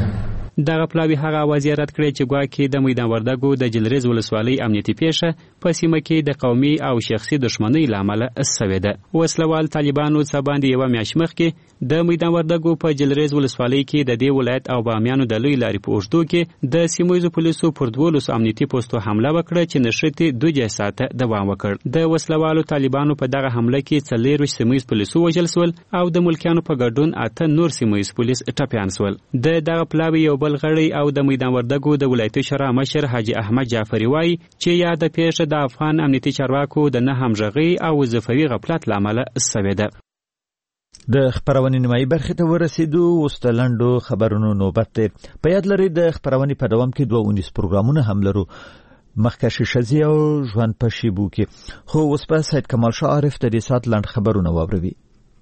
دغه پلاوی هغه وضعیت رد کړی چې ګواکې د میدان وردګو د جلریز ولسوالۍ امنیتي پیښه په سیمه کې د قومي او شخصي دښمنۍ له امله سوې ده. وسلوال طالبانو څه باندې یوه میاشت مخکې د میدان وردګو په جلریز ولسوالۍ کې د دې ولایت او بامیانو د لوی لارې په اوږدو کې د سیمه ییزو پولیسو پر 12 امنیتي پوستو حمله وکړه چې نښتې 2 ساعته دوام وکړ. د وسلوالو طالبانو په دغه حمله کې 40 سیمه ییز پولیسو وژل شول او د ملکیانو په ګډون 8 نور سیمه ییز پولیس ټپیان شول. دغه پلاوی یو بل غړی او د میدان وردګو د ولایتي شورا مشر حاجی احمد جعفری وایي چې یاده پیښه د افغان امنیتي چارواکو د نه همغږۍ او وظیفوي غفلت له امله سوې ده. د خبرونې نیمایي برخې ته ورسېدو. اوس د لنډو خبرونو نوبت دی. په یاد لرئ د خبرونې په دوام کې 2 پروګرامونه هم لرو، مخکښې ښځې او ژوند په شیبو کې. خو اوس به سید کمال شاه عارف د دې ساعت لنډ خبرونه واوروي.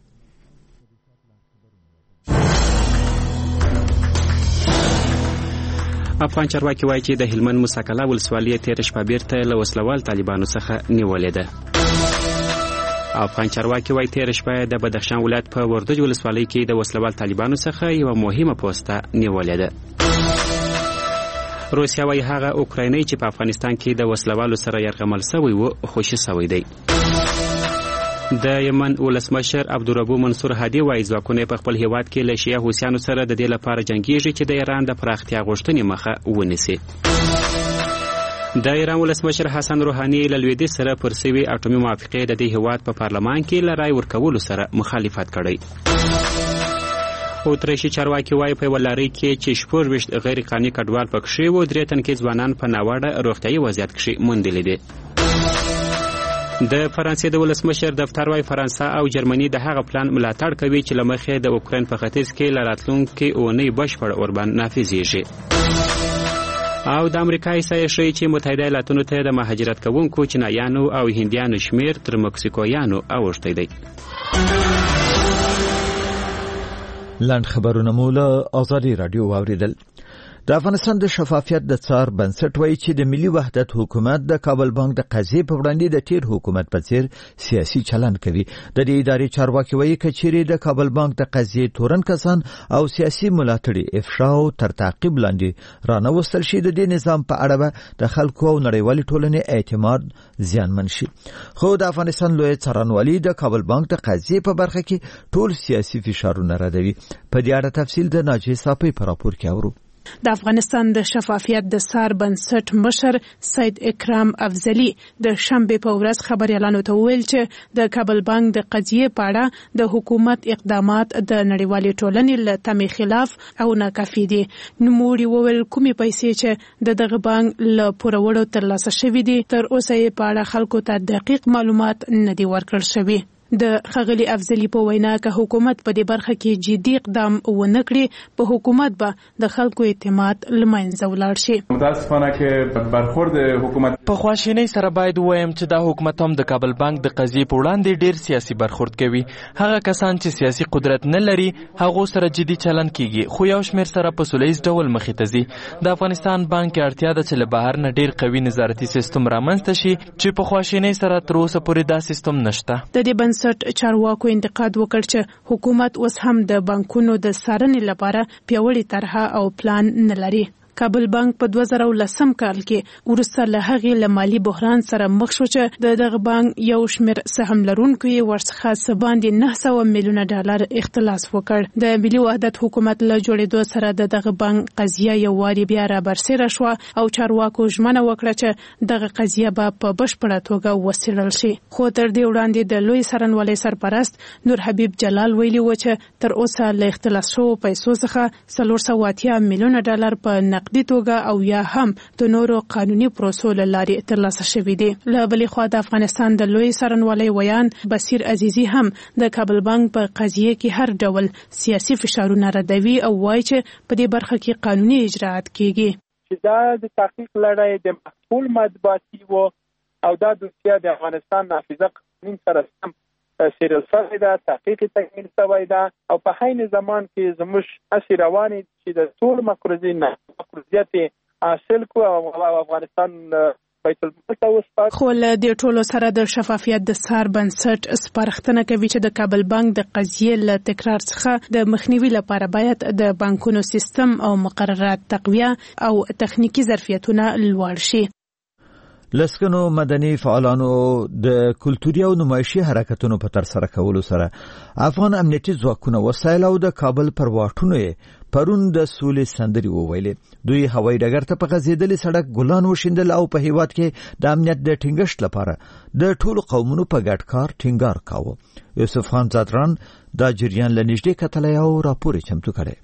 افغان چارواکي وایي چې د هلمند موسکله ولسوالۍ تېره شپه بیرته له وسلوال طالبانو څخه نیولې ده. افغان چارواکي وایي تېره شپه د بدخشان ولایت په وردوج ولسوالۍ کې د وسلوال طالبانو څخه یوه مهمه پوسته نیولې ده. روسیه وایي هغه اوکرایني چې په افغانستان کې د وسلوالو سره یرغمل شوی و خوشي شوی دی. د یمن ولسمشر عبدالربو منصور هادي وایي ځواکونه په خپل هیواد کې له شیعه حوثیانو سره د دې لپاره جنګیږي چې د ایران د پراختیا غوښتنې مخه ونیسي. د ایران ولسمشر حسن روحاني له لویدیځ سره پر سوي اټومي موافقې د دې هیواد په پارلمان کې له رای ورکولو سره مخالفت کړی. اتریشي چارواکي وایي په یوه لارۍ کې چې 24 غیر قانوني کډوال پکښې وو، 3 تن کې ځوانان په ناوړه روغتیایي وضعیت کې موندلي دي. د فرانسې د ولسمشر دفتر وایي فرانسه او جرمني د هغه پلان ملاتړ کوي چې له مخې د اوکراین په ختیځ کې له راتلونکې اونۍ بشپړ اوربند نافذیږي. او د امریکا احصایې ښیي چې متحده ایالاتونو ته د مهاجرت کوونکو چینایانو او هندیانو شمیر تر مکسیکویانو اوښتی دی. لنډ خبرونه مو له آزادي رادیو واوریدل. د افغانستان د شفافیت د څار بنسټ وایي چې د ملي وحدت حکومت د کابل بانک د قضیې په وړاندې د تیر حکومت په څیر سیاسي چلند کوي. د دې ادارې چارواکي وایي کچېرې د کابل بانک د قضیې تورن کسان او سیاسي ملاتړي افشا او تر تعقیب لاندې رانوستل شي، د دې نظام په اړه به د خلکو او نړیوالې ټولنې اعتماد زیانمن شي. خو د افغانستان لوی څارنوالي د کابل بانک د قضیې په برخه کې ټول سیاسي فشارونه ردوي. په دې اړه تفصیل د ناجیه صافی په راپور کې اورو. د افغانستان د شفافیت د څار بنسټ مشر سید اکرام افضلی د شنبه په ورځ خبريالانو ته وویل چې د کابل بانک د قضیې په اړه د حکومت اقدامات د نړیوالې ټولنې له تمې خلاف او ناکافي دي. نوموړي وویل کومې پیسې چې دغه بانک له پوروړو ترلاسه شوې دي تر اوسه یې په اړه خلکو ته دقیق معلومات نه دي ورکړل شوي. د ښاغلي افضلی په وینا که حکومت په دې برخه کې جدي اقدام ونه کړي په حکومت به د خلکو اعتماد له منځه ولاړ شي. متاسفانه که برخورد حکومت په خواشینۍ سره باید ووایم چې دا حکومت هم د کابل بانک د قضیې په وړاندې ډیر سیاسي برخورد کوي. هغه کسان چې سیاسي قدرت نه لري هغه سره جدي چلند کیږي، خو یو شمیر سره په سولهییز ډول مخې ته ځي. د افغانستان بانک اړتیا ده چې له بهر نه ډیر قوي نظارتي سیستم رامنځته شي چې په خواشینۍ سره تر اوسه پورې دا سیستم نشته. د دې بنسټ چارواکو انتقاد وکړ چې حکومت اوس هم د بانکونو د څارنې لپاره پیاوړی طرح او پلان نه لري. کابل بانک په 2010 کال کې ورسته له هغې له مالی بحران سره مخ شو چې دغه بانک یو شمیر سهم لرونکو یې ورڅخه باندې 900 میلیونه ډالر اختلاس وکړ. د ملي وحدت حکومت له جوړېدو سره دغه بانک قضیه یو واري بیا را برسېره شو او چارواکو ژمنه وکړه چې دغه قضیه به په بشپړه توګه وڅېړل شي. خو تر دې وړاندې د لوی څارنوالۍ سرپرست نور حبیب جلال ویلي و چې تر اوسه له اختلاس شوو پیسو څخه 480 میلیونه ډالر په نقدي توګه او یا هم د نورو قانوني پروسو له لارې ترلاسه شوي دي. له بلې خوا د افغانستان د لوی څارنوالۍ ویان بصیر عزیزي هم د کابل بانک په قضیه کې هر ډول سیاسي فشارونه ردوي او وایي چې په دې برخه کې قانوني اجراءات کیږي. چې دا د تحقیق لړۍ د محصول مطبوعاتي و او دا دوسیه د افغانستان نافذه قانون سره سم سیریل شوې ده، تحقیق تکمیل شوی ده او په حین زمان کې زموږ هڅې روانې چې د ټول مقرضین مقرضیت حاصل کو او افغانستان بیت المال ته وسپاري. خو له دې ټولو سره د شفافیت د څار بنسټ سپارښتنه کوي چې د کابل بانک د قضیې له تکرار څخه د مخنیوي لپاره باید د بانکونو سیستم او مقررات تقویه او تخنیکی ظرفیتونه لوړ شي. لسکنو مدني فعالانو د کلتوري او نمایشي حرکتونو په تر سره کولو سره افغان امنیتي ځواکونه وسایل او د کابل پر واټونو پرون د سولې سندري وویلې. دوی هوایي ډګر ته په غځېدلې سړک ګلان وشیندل او په هیواد کې د امنیت د ټینګښت لپاره د ټولو قومونو په ګډ کار ټینګار کاوه. یوسف خان زادران دا جریان له نږدې کتلی او راپور یې چمتو کړی.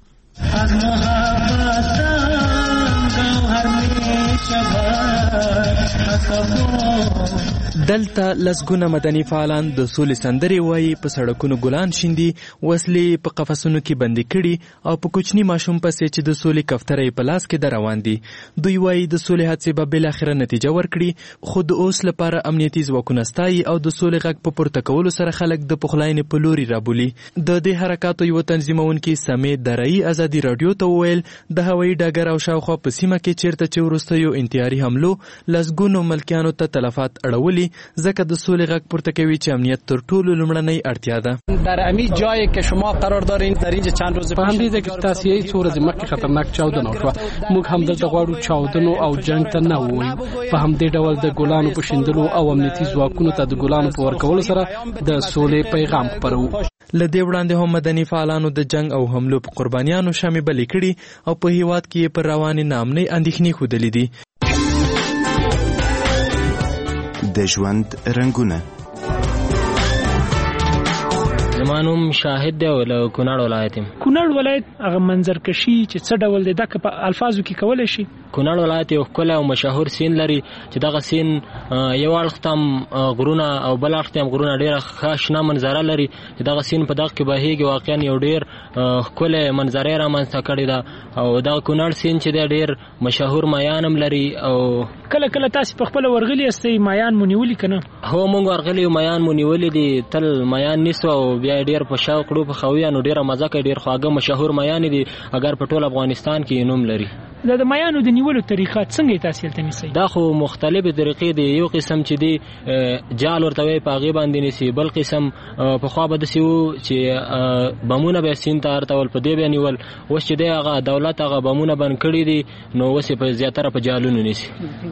دلته لسګونه مدني فعالان د سولې سندرې وایي، په سړکونو ګلان شیندي، وسلې په قفسونو کې بندي کړي او په کوچني ماشوم پسې چې د سولې کفتره په لاس کې در روان دي. دوی وایي د سولې هڅې به بالاخره نتیجه ورکړي، خو د اوس لپاره امنیتي ځواکونه ستایي او د سولې غږ په پورته کولو سره خلک د پخلاینې په لوري رابولي. د دې حرکاتو یو تنظیمونکي سمیت درایي ازادي رادیو ته وویل د هوایي ډګر او شاوخوا په سیمه کې چیرته چې وروستیو انتحاري حملو لسګونو ملکیانو ته تلفات اړولي، ځکه د سولې غږ پورته کوي چې امنیت تر ټولو لومړنۍ اړتیا ده. در امی جایی که شما قرار دارین در اینجا چند روز په همدې ځای کې تاسو یې څو ورځې مخکې خطرناک چاودنه وشوه. موږ همدلته غواړو چاودنو او جنګ ته نه ووایو. په همدې ډول د ګلانو په شیندلو او امنیتي ځواکونو ته د ګلانو په ورکولو سره د سولې پیغام خپروو. له دې وړاندې هم مدني فعالانو د جنگ او حملو په قربانیانو شامې بلې کړي او په هیواد کې پر روانې ناامنۍ اندېښنې ښودلې دي. د ژوند رنگونه. زما نوم شاهد دی او له کونړ ولایت یم. کونړ ولایت هغه منظرکشي چې څه ډول دی دغه په الفاظو کې کولی شي؟ کونړ ولایت یو ښکلی او مشهور سیند لري چې دغه سیند یو اړخ ته هم غرونه او بل اړخ ته هم غرونه ډېره ښه شنه منظره لري چې دغه سیند په دغه کې بهیږي. واقعا یو ډېر ښکلی منظره یې رامنځته کړې ده او دغه کونړ سیند چې دی ډېر مشهور مایان هم لري. او کله کله تاسې په خپله ورغلي یاستئ، مایان مو نیولي که نه؟ هو موږ ورغلي مایان مو نیولي دي، تل مایان نیسو او بیا یې ډېر په شوق ډوب پخوي، نو ډېره مزه کوي، ډېر خواږه مشهور مایان دي اگر په ټول افغانستان کې نوم لري. د مایانو د نیولو طریقه څنګه تاسو هلته نیسئ؟ دا خو مختلفې طریقې دي. یو قسم چې دی جال ورته وایي، په هغې باندې نیسي. بل قسم پخوا به داسې وو چې بمونه به یې سیند ته ارتول، په دې به یې نیول. اوس چې دی هغه دولت هغه بمونه بند کړي دي، نو اوس یې په زیاتره په جالونو نیسي.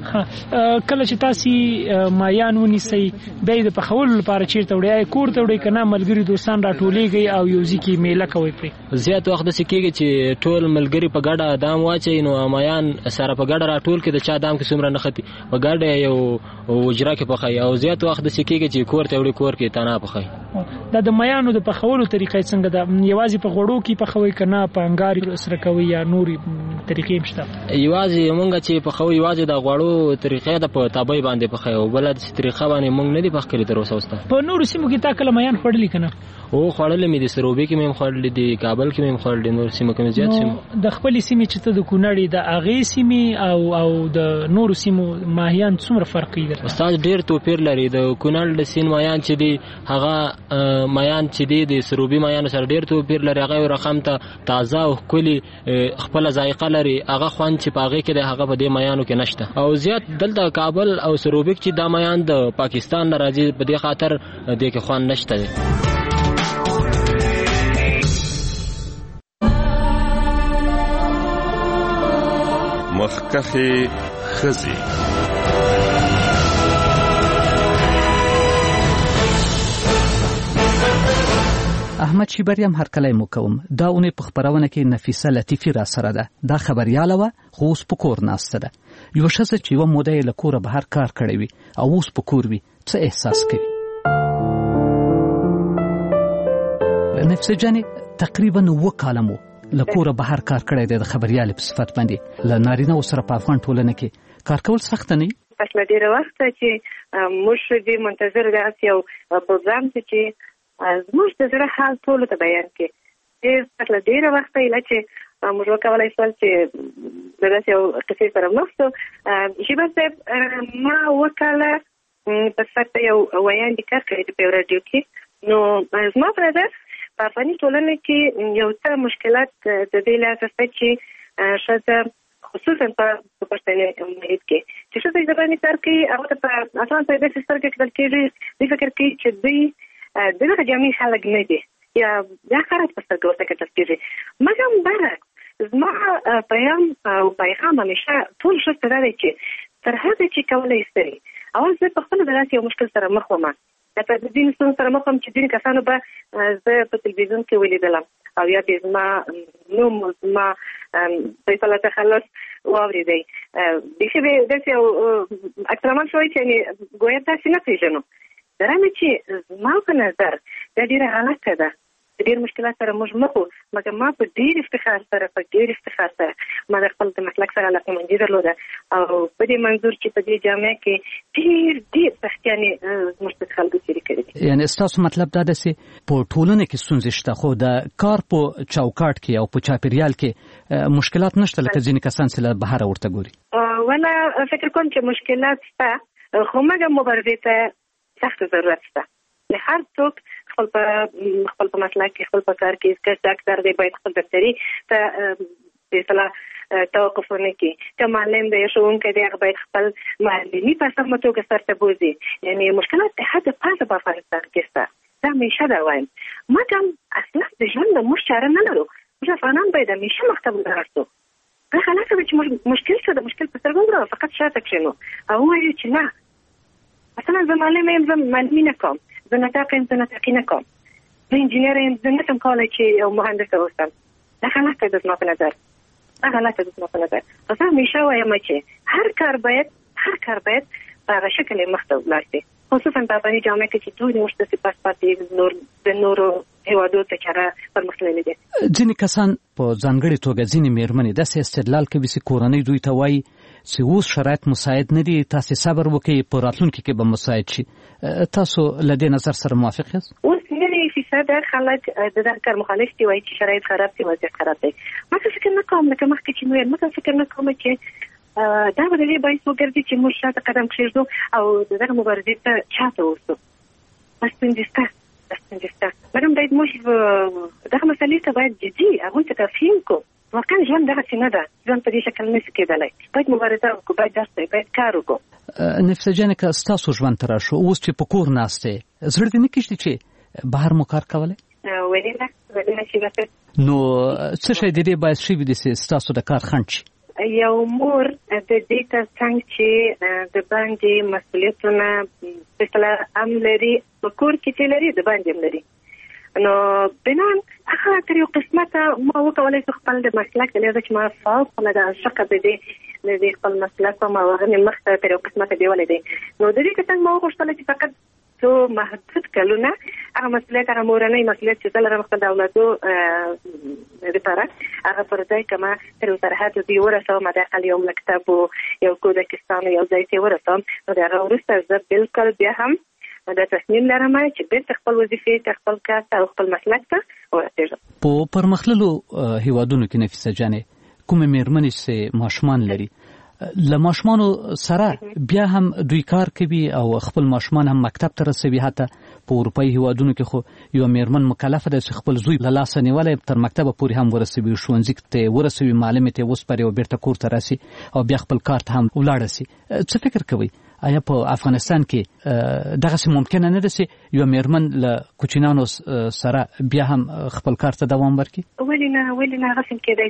کله چې تاسې مایان ونیسئ بیا یې د پخولو لپاره چېرته وړئ؟ کور ته وړئ که نه ملګري دوستان راټولېږئ او یو ځای کې میله کوئ پرې؟ زیات وخت داسې کېږي چې ټول ملګري په ګډه دام واچوي، نو مایان سره په ګډه راټول کې د چا دام کې څومره نښتي په ګډه یو حجره کې پخوي. او زیات وخت داسې کېږي چې کور ته وړي، کور کې تنها پخوي. دا د مایانو د پخولو طریقه څنګه ده؟ یوازې په غوړو کې پخوي که نه په انګار سره کوي یا نورې طریقې هم شته؟ یوازې مونږ چې پخوي یوازې د غوړو طریقې ده، په تابۍ باندې پخوي او بله داسې طریقه باندې مونږ نه دي پخ کړي تر اوسه. وسته په نورو سیمو کې تا کله مایان خوړلي که نه؟ او خوړلې مې دي، سروبي کې مې هم خوړلې دي، کابل کې مې هم خوړلې، نور سیمو کې مې زیات سیمو. د خپلې سیمې چې ته د کونړ د هغې سیمې او د نورو سیمو ماهیان څومره فرق یې درته؟ استاد ډېر توپیر لري. د کونړ د سیند مایان چې دي هغه مایان چې دي د سروبي مایانو سره ډېر توپیر لري. هغه یو رقم ته تازه او ښکلي خپله ذایقه لري. هغه خوند چې په هغې کې دی هغه په دې مایانو کې نشته. او زیات دلته کابل او سروبي چې دا مایان د پاکستان نه راځي، په دې خاطر دې کې خوند نشته دی. مخکخې ښځې. احمد شیبری هم هرکلی مو کوم. دا اونې په خپرونه کې نفیسه لطیفي را سره ده. دا خبریاله وه خو اوس په کور ناسته ده. یوه ښځه چې یوه موده یې له کوره بهر کار کړی وي او اوس په کور وي څه احساس کوي؟ نفیسه جانې تقریبا 9 کاله مو له کوره بهر کار کړی دی د خبریالې په صفت باندې. له نارینه‌و سره په افغان ټولنه کې کار کول سخته نه وي؟ پس له ډېره وخته چې موږ دې منتظر داسې یو پروګرام چې زموږ د زړه حال ټولو ته بیان کړي. پس له ډېره وخته ایله چې موږ وکولی شول چې د داسې یو قصې سره مخ شو. شیبر صاحب ما 9 کاله په صفت یو ویاندې کار کړی دی په یو راډیو کې. نو زما په نظر په افغاني ټولنه کې یو څه مشکلات د دې له اساسه چې ښځه خصوصا په پښتني محیط کې چې څه ځای باندې کار کوي هغه په اساس په دې سیستم کې کېدل کېږي د فکر کې چې دوی دغه جامع خلک نه دي یا خراب په سترګو ته کېدل کېږي مګر برعکس زما پیغام او پیغام همیشه ټول شته دی چې تر هغه چې کولای شي اول زه په خپل ځای یو مشکل سره مخ وم لکه د دین څخه سره مخ وم چې دین کسانو به زه په تلویزیون کې ولیدلم او یا به زما نوم زما په تخلص واورېدی دغه به داسې اکثرمان شوی چې ګویا تاسو نه پیژنو درانه چې زما په نظر دا ډېره غلطه ده ډېر مشکلات سره موږ مخ وو مګر ما په ډېر افتخار سره ما د خپل د مسلک سره علاقمندي درلوده او په دې منظور چې په دې جامعه کې ډېر سختیانې زموږ څخه خلکو تېرې کړې دي. یعنې ستاسو مطلب دا ده چې په ټولنه کې ستونزې شته خو د کار په چوکاټ کې او په چاپېریال کې مشکلات نشته لکه ځینې کسان چې له بهره ورته ګوري. ولا فکر کوم چې مشکلات شته خو مګر مبارزې ته سخت ضرورت شته. هر څوک خپل په مسلک کې خپل په کار کې ډاکټر دی باید خپل دفتري ته مثلا توقف ونه کړي که معلم دی ښوونکی دی هغه باید خپل معلمي په سمه توګه سرته بوځي یعنی مشکلات د حد پاسه په افغانستان کې شته دا همیشه دا وایم مګر اصلا د ژوند د موږ چاره نه لرو موږ افغانان باید همیشه مخته ولاړ شو دا خلاصه ده چې مشکل څه د مشکل په سترګو وګورو فقط شاته کښېنو او ووایو چې نه مثلا زه معلم یم زه معلمي نه کوم زه نطاق یم زه نطاقي نه کوم زه انجینر یم زه نه شم کولی چې یو مهندس اوسم دا غلطه ده زما په نظر خو زه همیشه وایم چې هر کار باید په هغه شکل یې مخته ولاړ شي خصوصا په افغاني جامعه کې چې دوی موږ ته پاس پاتې د نورو هیوادو ته چاره پرمختللې دي. ځینې کسان په ځانګړې توګه ځینې مېرمنې داسې استدلال کوي چې کورنۍ دوی ته وایي چې اوس شرایط مساعد نه دي تاسې صبر وکړئ په راتلونکي کې به مساعد شي. تاسو له دې نظر سره موافق یاست؟ اوس نوي فیصده خلک د دغه کار مخالف دي وایي چې شرایط خراب دي وضعیت خراب دی. ما فکر نه کوم لکه مخکې چې ویل ما فکر نه کوم چې دا به د دې باعث وګرځي چې موږ شاته قدم کېږدو او د دغه مبارزې ته چاته اوسو. ستونزې شته مګر باید موږ دغه مسلې ته باید جدي هغوی ته تفهیم کړو. واقعا ژوند دغسې نه ده ژوند په دې شکل نشي کېدلی باید مبارزه وکړو باید درس دی باید کار وکړو. نفیسه جانې که ستاسو ژوند ته راشو اوس چې په کور ناست یې زړه دې نه کېږدي چې بهر مو کار کولی؟ ولې نه چې نو څه شی د دې باعث شوي دي چې ستاسو د کار خنډ شي؟ یو مور د دې تر څنګ چې د باندې مسؤلیتونه مثلا هم لري په کور کې چې لري د باندې هم لري نو بنان هغه تر یو قسمته ما وکولای شو خپل د مسلک د لږ چې ما فوق له عاشقه به دې خپل مسلک ما هغه مخته تر یو قسمته دیولې دي نو د دې څنګه ما وغوښتل چې فقط تو محدود کلونه هغه مسؤلیت هغه مورنۍ مسؤلیت چې تل راغله د اولادو لپاره هغه پر ځای کما تر سرحد دی ورسوم داخل یو مکتب او یو کودکستان یو ځای ته ورسوم نو دا وروسته زه بالکل بیا هم دا تصمیم لرم چې بیرته خپل وظیفې ته خپل کار ته او خپل مسلک ته ورسېږم. په پرمختللو هیوادونو کې نفیسه جانې کومې مېرمنې چې ماشومان لري له ماشومانو سره بیا هم دوی کار کوي او خپل ماشومان هم مکتب ته رسوي حتی په اروپایي هیوادونو کې خو یو مېرمن مکلفه ده چې خپل زوی له لاسه نیولی تر مکتبه پورې هم ورسوي ښوونځي ته ورسوي معلمې ته وسپاري او بیرته کور ته راسي او بیا خپل کار ته هم ولاړه سي. څه فکر کوئ آیا په افغانستان کې دغسې ممکنه نه ده چې یوه مېرمن له کوچنیانو سره بیا هم خپل کار ته دوام ورکړي؟ ولې نه هغسې کېدای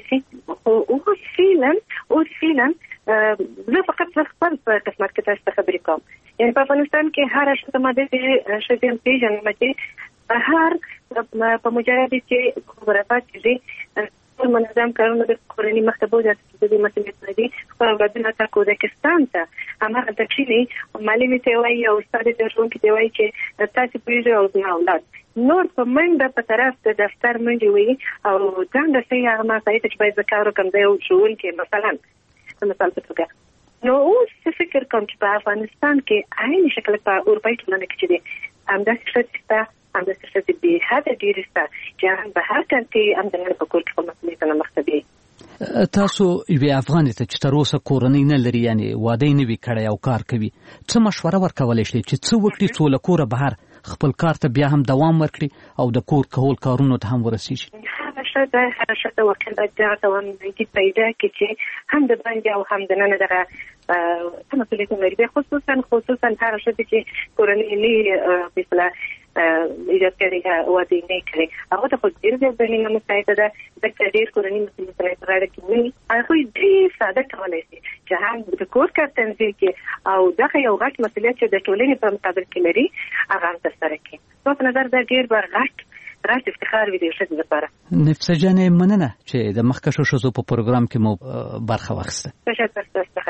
شي اوس فعلا زه فقط خپل په قسمت کې تاسو ته خبرې کوم یعنې په افغانستان کې هره ښځه ماده ښځې هم پېژنم چې هر په مجرد چې مبارزات کېږي ټول منظم کارونه د کورنۍ مخته بوځي چې د دې مسؤلیت لري خپل اولادونه ته کودکستان ته هماغه ته کښېني معلمې ته وایي او استاد ته ښوونکي ته وایي چې تاسې پوهېږئ او زما اولاد نور په منډه په طرف د دفتر منډې وي او ځان رسوي هغه مسایل چې باید زه کار وکړم دا یو ښوونکی مثال په توګه نو اوس فکر کوم چې په افغانستان کې عین شکل په اروپایي ټولنه کې چې دی همداسې ښځې شته همداسې ښځې بې حده ډېرې شته چې هم په هر کار کې همدغه په کور کې خپل مسؤلیتونه مخته بیایي. تاسو یوې افغانې ته چې تر اوسه کورنۍ نه لري یعنې واده یې نه وي کړی او کار کوي څه مشوره ورکولی شئ چې څه وکړي څو له کوره بهر خپل کار ته بیا هم دوام ورکړي او د کور کول کارونو ته هم ورسیږي؟ هغه شده هر شده واقعا باید توان پیدا که چه هم د باندې او هم د نن دغه مسئولیت لري، خصوصا هر شده چې کورنۍ مثلا ایجاد کړي او د نه کړي هغه ته خو ډیر ځینې مسایل ده د ډیر کورنۍ مسئولیت راځي چې وي هغه دې ساده کولای شي چې هم د کور کار تنظیم کې او دغه یو غټ مسئولیت چې د ټولنې په مقابل کې لري هغه ترسره کړي. په نظر دا ډیر غټ افتخار وي د ښځې لپاره. نفسه جانې مننه چې د مخکښو ښځو په پروګرام کې مو برخه واخیسته. تشکر ستاسو.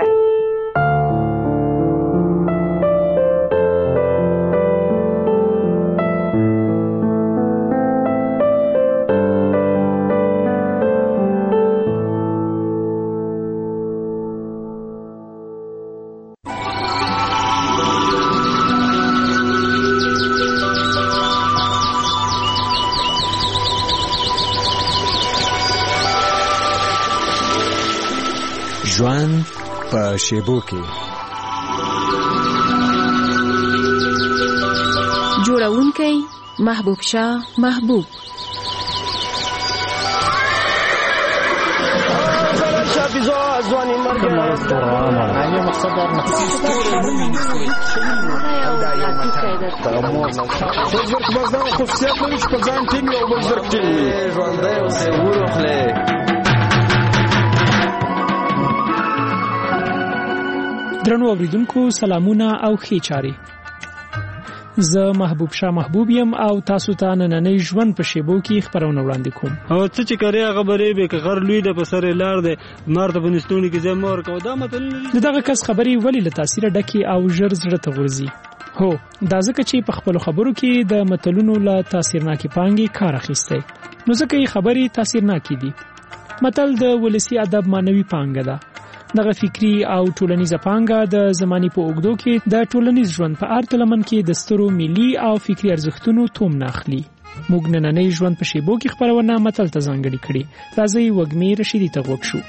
ژوند په شیبو کې جوړونکی محبوب شاه محبوب درنو اوریدونکو سلامونه او ښې چارې. زه محبوب شاه محبوب یم او تاسو ته نننۍ ژوند په شیبو کې خبرونه وړاندې کوم. او څه چې کړی هغه برې به که غر لوی د په سر لار دی مار ته بنستونی کې ځای مور کو دا متل دغه کس خبرې ولې له تاثیر ډکې او ژر زړه ته ورځي. هو دا ځکه چې په خپل خبرو کې د متلونو له تاثیرناکې پانګې کار اخیستی نو ځکه یې خبرې تاثیرناکې دي. متل د ولسی ادب مانوي پانګه ده. دغه فکری او ټولنیزه پانګه د زماني په اوږدو کې د ټولنیز ژوند په هر تلمن کې د سترو ملي او فکری ارزښتونو توم ناخلي. موږ نننۍ ژوند په شیبو کې خبرونه متل ته ځانګړې کړي. راځئ وږمې رشیدي ته غوږ شو.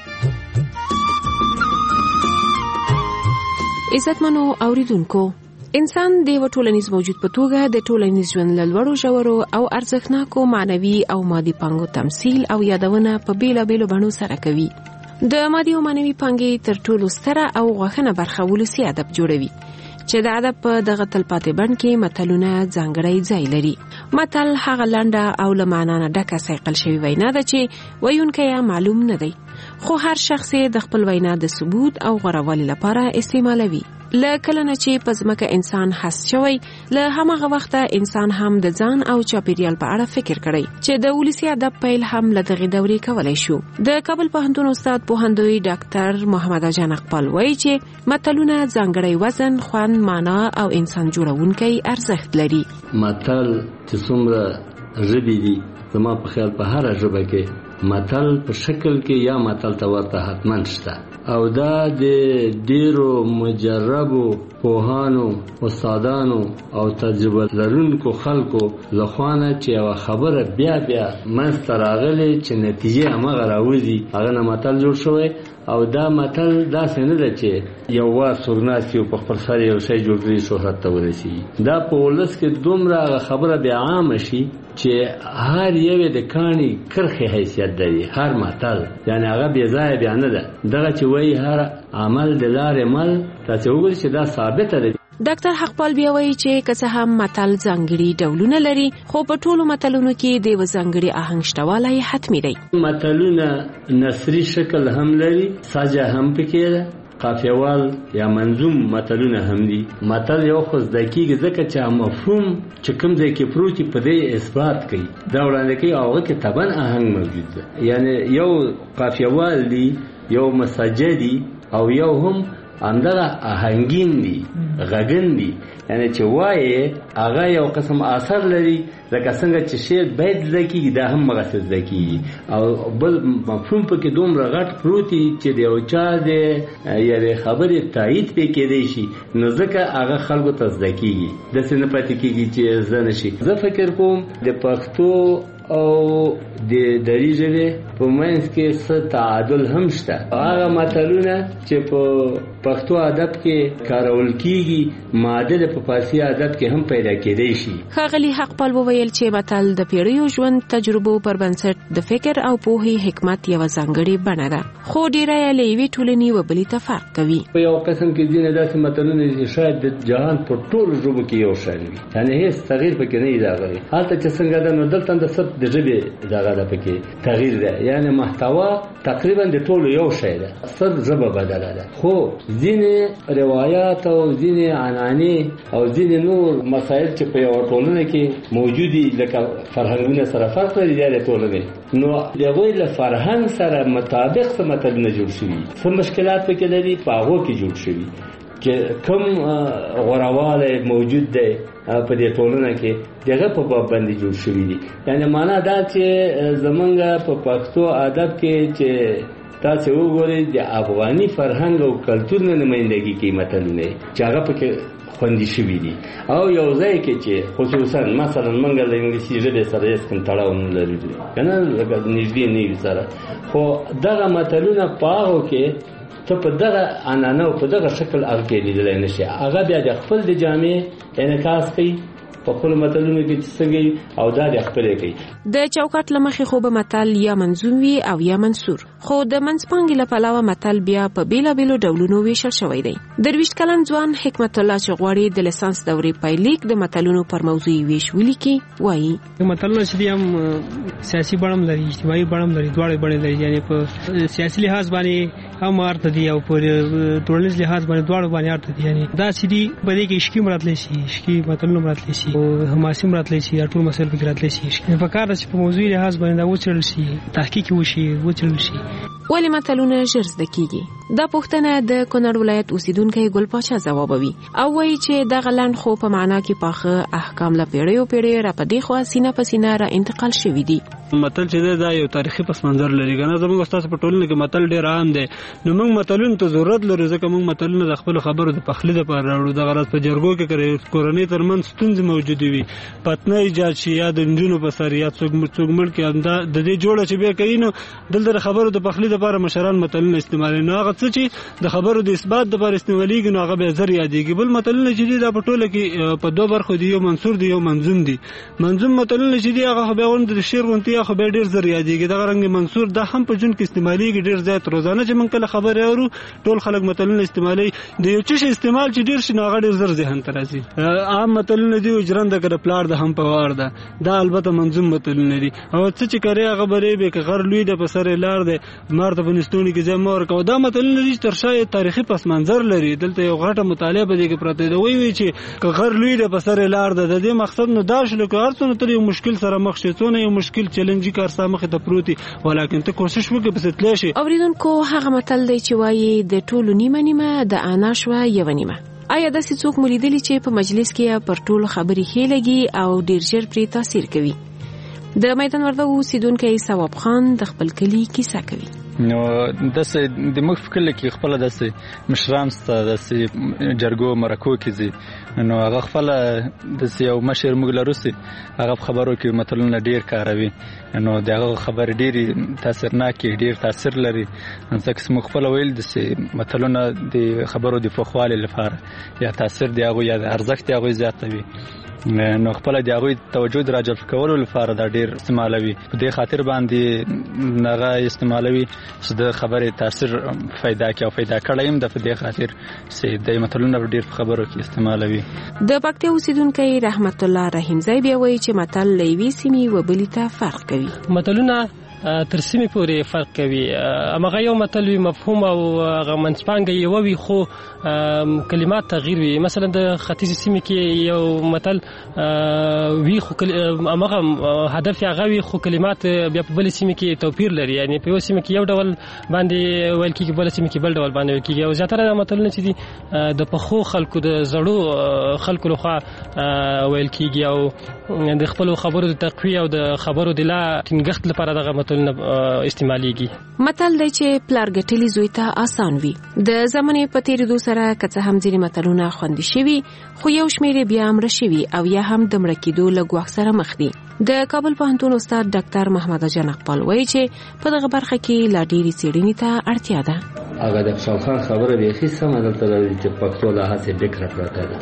عزتمنو اوریدونکو، انسان د یو ټولنیز موجود په توګه د ټولنیز ژوند له لوړو ژورو او ارزښتناکو معنوي او مادي پانګو تمثيل او یادونه په بیلابیلو بڼو سره کوي. د مادي او معنوي پانګې تر ټولو ستره او غوښنه برخه ولسی ادب جوړوي چې د ادب په دغه تلپاتې بڼ کې متلونه ځانګړی ځای لري. متل هغه لنډه او له معنا نه ډکه صیقل شوی وینا ده چې ویونکی یې معلوم نه دی، خو هر شخص د خپل وینا د ثبوت او غوړوالي لپاره استعمالوي. له کله نه چې په ځمکه انسان حس شوی له هماغه وخته انسان هم د ځان او چاپیریال په اړه فکر کړی چې د ولسی ادب پیل هم له دغه دورې کولای شو. د کابل پوهنتون استاد پوهندوی ډاکټر محمد جان اقبال وایي چې متلونه ځانګړی وزن، خوند، معنا او انسان جوړونکی ارزښت لري. متل چې څومره ژبې دي زما په خیال په هر ژبه کې متل په شکل کې یا متل ته ورته حتماً شته او دا د ډیرو مجربو پوهانو، استادانو او تجربه لرونکو خلکو لخوانه چې یو خبره بیا منځته راغلې چې نتیجه همغه راوځي هغه نه متل جوړ شوی. او دا متل داسې نه ده چې یو وار څوک ناست یو په خپل سر یو شی جوړ کړي شهرت ته ورسي. دا په ولس کې دومره خبره بیا عامه شي چې هر یو د کانی کرخه حیثیت لري. هر متل یعنی هغه بې ځای بیا نه ده. دغه چې وایي هر عمل د لارې مل تاسو وګورئ چې دا ثابته ده. ډاکټر حقپال بیا وایي چې که څه هم متل ځانګړي ډولونه لري خو په ټولو متلونو کې د یو ځانګړي آهنګ شتوالی حتمي دی. متلونه نثري شکل هم لري، ساجه هم پکې ده، قافیوال یا منظوم متلونه هم دي. متل یو خو زده کېږي ځکه چې مفهوم چې کوم ځای کې پروت په دې اثبات کوي دا وړاندې کوي او هغه کې طبعا آهنګ موجود ده. یعنی یو قافیوال دی، یو مسجه دی او یو هم همدغه آهنګین دي، غږن دي. یعنی چې وایي هغه یو قسم اثر لري لکه څنګه چې شعر باید ذکی دا هم مغسل ذکی او بل مفهوم پکې دومره غټ پروتي چې د یو چا د یعنی خبرې تایید پکې دی شي نو ځکه هغه خلکو ته ذکی د سن پاتې کېږي چې ځنه شي. زه فکر کوم د پښتو او د دری ژبې په منځ کې څه تعادل هم شته. هغه متلونه چې په پښتو ادب کې کارول کیږي معادل په فارسی ادب کې هم پیدا پیدا کېدای شي. ښاغلي حقپال وویل چې متل د پیړیو ژوند تجربو پر بنسټ د فکر او پوهې حکمت یوه ځانګړې بڼه ده، خو ډیره یې له یوې ټولنې و بلې ته فرق کوي. په یو قسم کې ځینې داسې متلونه دي چې شاید د جهان په ټولو ژبو کې یو شان وي، یعنې هېڅ تغییر پکې نه وي راغلی. هلته چې څنګه ده نو دلته د صرف د ژبې دغه ده پکې تغییر ده، یعنې محتوا تقریبا د ټولو یو شی ده، صرف ژبه بدله ده. خو ځینې روایات او ځینې عنعنې او ځینې نور مسایل چې په یوه ټولنه کې موجودي لکه فرهنګونه سره فرق لري د ټولنې، نو د هغوی له فرهنګ سره مطابق څه متلونه جوړ شوي، څه مشکلات پکې لري په هغو کې جوړ شوي، چې کوم غوروالی موجود دی په دې ټولنه کې دغه په باب باندې جوړ شوي دي. یعنې معنا دا چې زمونږ په پښتو ادب کې چې تاسو وګورئ د افغاني فرهنګ او کلتور نه نمایندګي کوي متلونه چې هغه پکې خوندي شوي دي، او یو ځای کې چې خصوصا مثلا موږ د انګلیسي ژبې سره هېڅ کوم تړاو نه لري که نه نږدې نه وي سره، خو دغه متلونه په هغو کې ته په دغه عنعنه او په دغه شکل هغه کې لیدلی نه شي، هغه بیا د خپل د جامې انعکاس کوي په خپلو متلونو کې چې څنګه او دا د خپلې کوي. د چوکاټ له مخې خو به متل یا منظوم وي او یا منثور، خو د منځپانګې له پلوه متل بیا په بېلابېلو ډولونو ویشل شوی دی. 23 کلن ځوان حکمت الله چې غواړي د لیسانس دورې پایلیک د متلونو پر موضوع ویش ولیکي وایي متلونه چې دي هم سیاسي بڼه هم لري، اجتماعي بڼه هم لري، دواړه بڼې لري. یعنې په سیاسي لحاظ باندې هم ارته دي او په ټولنیز لحاظ باندې دواړه باندې ارته دي. یعنې دا چې دي په دې کې عشقي راتلی شي، عشقي متلونه راتلی شي او حماسي راتلی شي، دا ټول مسایل پکې راتلی شي. په کار ده چې په موضوعي لحاظ باندې دا وڅېړل شي، تحقیق وشي، وڅېړل شي. ولې متلونه ژر زده کیږي؟ دا پوښتنه د کونړ ولایت اوسیدونکی ګل پاچا ځوابوي او وایي چې دغه لنډ خو په معنا کې پاخه احکام له پیړیو پیړیو را په دې خوا سینه په سینه را انتقال شوي دي. متل چې دا یو تاریخي پس منظر لري، که نه زموږ ستاسو په ټولنه کې متل ډېر عام دی. نو موږ متلونو ته ضرورت لرو ځکه موږ متلونه د خپلو خبرو د پخلي دپاره راوړو. دغه راز په جرګو کې کورنۍ ترمنځ ستونزې موجودې وي، پتنه ایجاد شي یا د نجونو په سر یا څوک مړ کړي، همدا د دې جوړه چې بیا کوي. نو دلته د خبرو د پخلي دپاره مشران متلونه استعمالوي. نو هغه څه چې د خبرو د اثبات دپاره استعمالېږي نو هغه بیا زر یادېږي. بل متلونه چې دي دا په ټوله کې په دوه برخو دي، یو منثور دی یو منظوم دی. منظوم متلونه چې دي هغه خو بیا غوندې د شعر غوندې خو بیا ډېر زر یادېږي. دغه رنګ منثور دا هم په ژوند کې استعمالېږي ډېر زیات. روزانه چې موږ کله خبرې اورو ټول خلک متلونه استعمالوي. د یو څه استعمال چې ډېر شي نو هغه ډېر زر ذهن ته راځي. عام متلونه دي ژرنده که د پلار د هم په وار ده، دا البته منظوم متلونه دي. او څه چې کرې هغه برې به که غر لوی ده په سر یې لار دی، مار ته په نستوڼي کې ځای مه ورکوه. دا متلونه دي چې تر شا یې تاریخي پس منظر لري. دلته یو غټه مطالعه په دې کې پرته ده. وایي چې که غر لوی ده په سر یې لار ده، د دې مقصد نو دا شو که هر څونه ته یو مشکل سره مخ شې، څونه یو مشکل چیلنجي کار ستا مخې ته پروت وي، ولیکن ته کوشش وکړې پسې تللی شې. اورېدونکو هغه متل دی چې وایي د ټولو نیمه نیمه د انا شوه یوه نیمه. آیا داسې څوک مو لیدلي چې په مجلس کې پر ټولو خبرې ښې لګي او ډېر ژر پرې تاثیر کوي؟ د میدان وردګو اوسیدونکی ثواب خان د خپل کلي کیسه کوي. نو داسې د موږ فکر کې خپله داسې مشران سته داسې جرګو مرکو کې ځي، نو هغه خپله داسې یو مشر موږ لرو چې هغه په خبرو کې متلونه ډېر کاروي. نو د هغه خبرې ډېرې تاثیرناکې ډېر تاثیر لري. ځکه چې موږ خپله ویل داسې متلونه د خبرو د پوخوالي لپاره یا تاثیر د هغوی یا د ارزښت د هغوی زیاتوي. نو خپل د هغوی توجه د راجلب کولو لپاره دا ډیر استعمالوي. په دې خاطر باندې هغه استعمالوي چې د خبرې تاثیر پیدا کوي او پیدا کړی هم د په دې خاطر چې د متلونه ډیر خبرو کې استعمالوي. د پکتیا اوسیدونکی رحمت الله رحیمزی بیا وایي چې متل له یوې سیمې و بلې ته فرق کوي. متلونه تر سیمې پورې فرق کوي. هماغه یو متل وي مفهوم او هغه منځپانګه یوه وي خو کلمات تغییر وي. مثلا د ختیځې سیمې کې یو متل وي خو هماغه هدف یې هغه وي خو کلمات بیا په بلې سیمې کې توپیر لري. یعنې په یو سیمه کې یو ډول باندې ویل کېږي، بله سیمه کې بل ډول باندې ویل کېږي. او زیاتره متلونه چې دي د پخو خلکو د زړو خلکو لخوا ویل کېږي او د خپلو خبرو د تقویه او د خبرو د لا ټینګښت لپاره دغه استعماليږي. متل دی چې پلار ګټلي زوی ته آسان وي. د زمانې په تیریدو سره که څه هم ځینې متلونه خوندي شوي خو یو شمېر بیا مړه شوي او یا هم د مړه کېدو له ګواښ سره مخ دي. د کابل پوهنتون استاد ډاکټر محمد جان اقبال وایي چې په دغه برخه کې لا ډېرې څېړنې ته اړتیا ده. هغه د خوشحال خان خبره بیخي سمه دلته لري چې پښتو له هڅې ډکه پرته ده.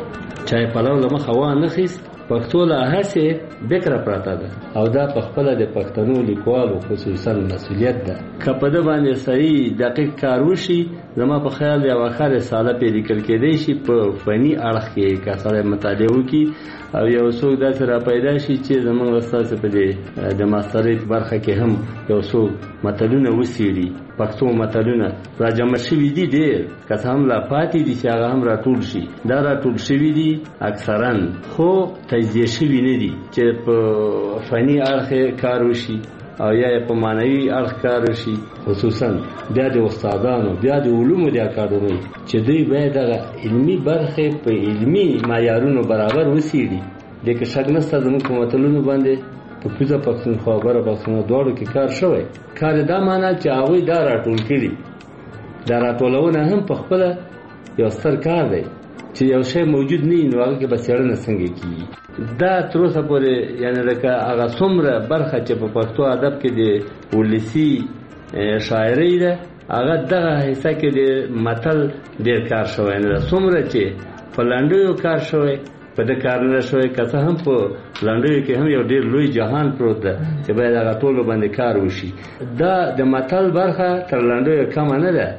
چای پلاو له مخه وانه خیست پښتو له هسې بکره پراته ده او دا په خپله د پښتنو لیکوالو خصوصا مسؤلیت ده که په ده باندې صحیح دقیق کار وشي زما په خیال یوه ښه رساله پرې لیکل کېدی شي په فني اړخ کې که سړی مطالعه وکړي او یو څوک داسې را پیدا شي چې زموږ ستاسو په دې د ماستریت برخه کې هم یو څوک متلونه وڅېړي پښتو متلونه راجمع شوي دي ډېر که څه هم لا پاتې دي چې هغه هم راټول شي دا راټول شوي دي اکثرا خو تجزیه شوي نه دي چې په فني اړخ کار وشي او یا په معنوي اړخ کار وشي خصوصا بیا د استادانو بیا د علومو د اکاډمۍ چې دوی باید هغه علمي برخې په علمي معیارونو برابر وڅېړي لکه شک نشته زموږ په متلونو باندې په پوزه پښتونخوا بره پښتونخوا دواړو کې کار شوی کار دا معنا چې هغوی دا راټول کړي دا راټولونه هم په خپله یو ستر کار دی چې یو شی موجود نه وي نو هغه کې به څېړنه څنګه کېږي دا تر اوسه پورې یعنې لکه هغه څومره برخه چې په پښتو ادب کې د ولسي شاعرۍ ده هغه دغه حصه کې د متل ډېر کار شوی نه ده څومره چې په لنډیو کار شوی په د کار نه شوی که څه هم په لنډیو کې هم یو ډېر لوی جهان پروت ده چې باید هغه ټولو باندې کار وشي دا د متل برخه تر لنډیو کمه نه ده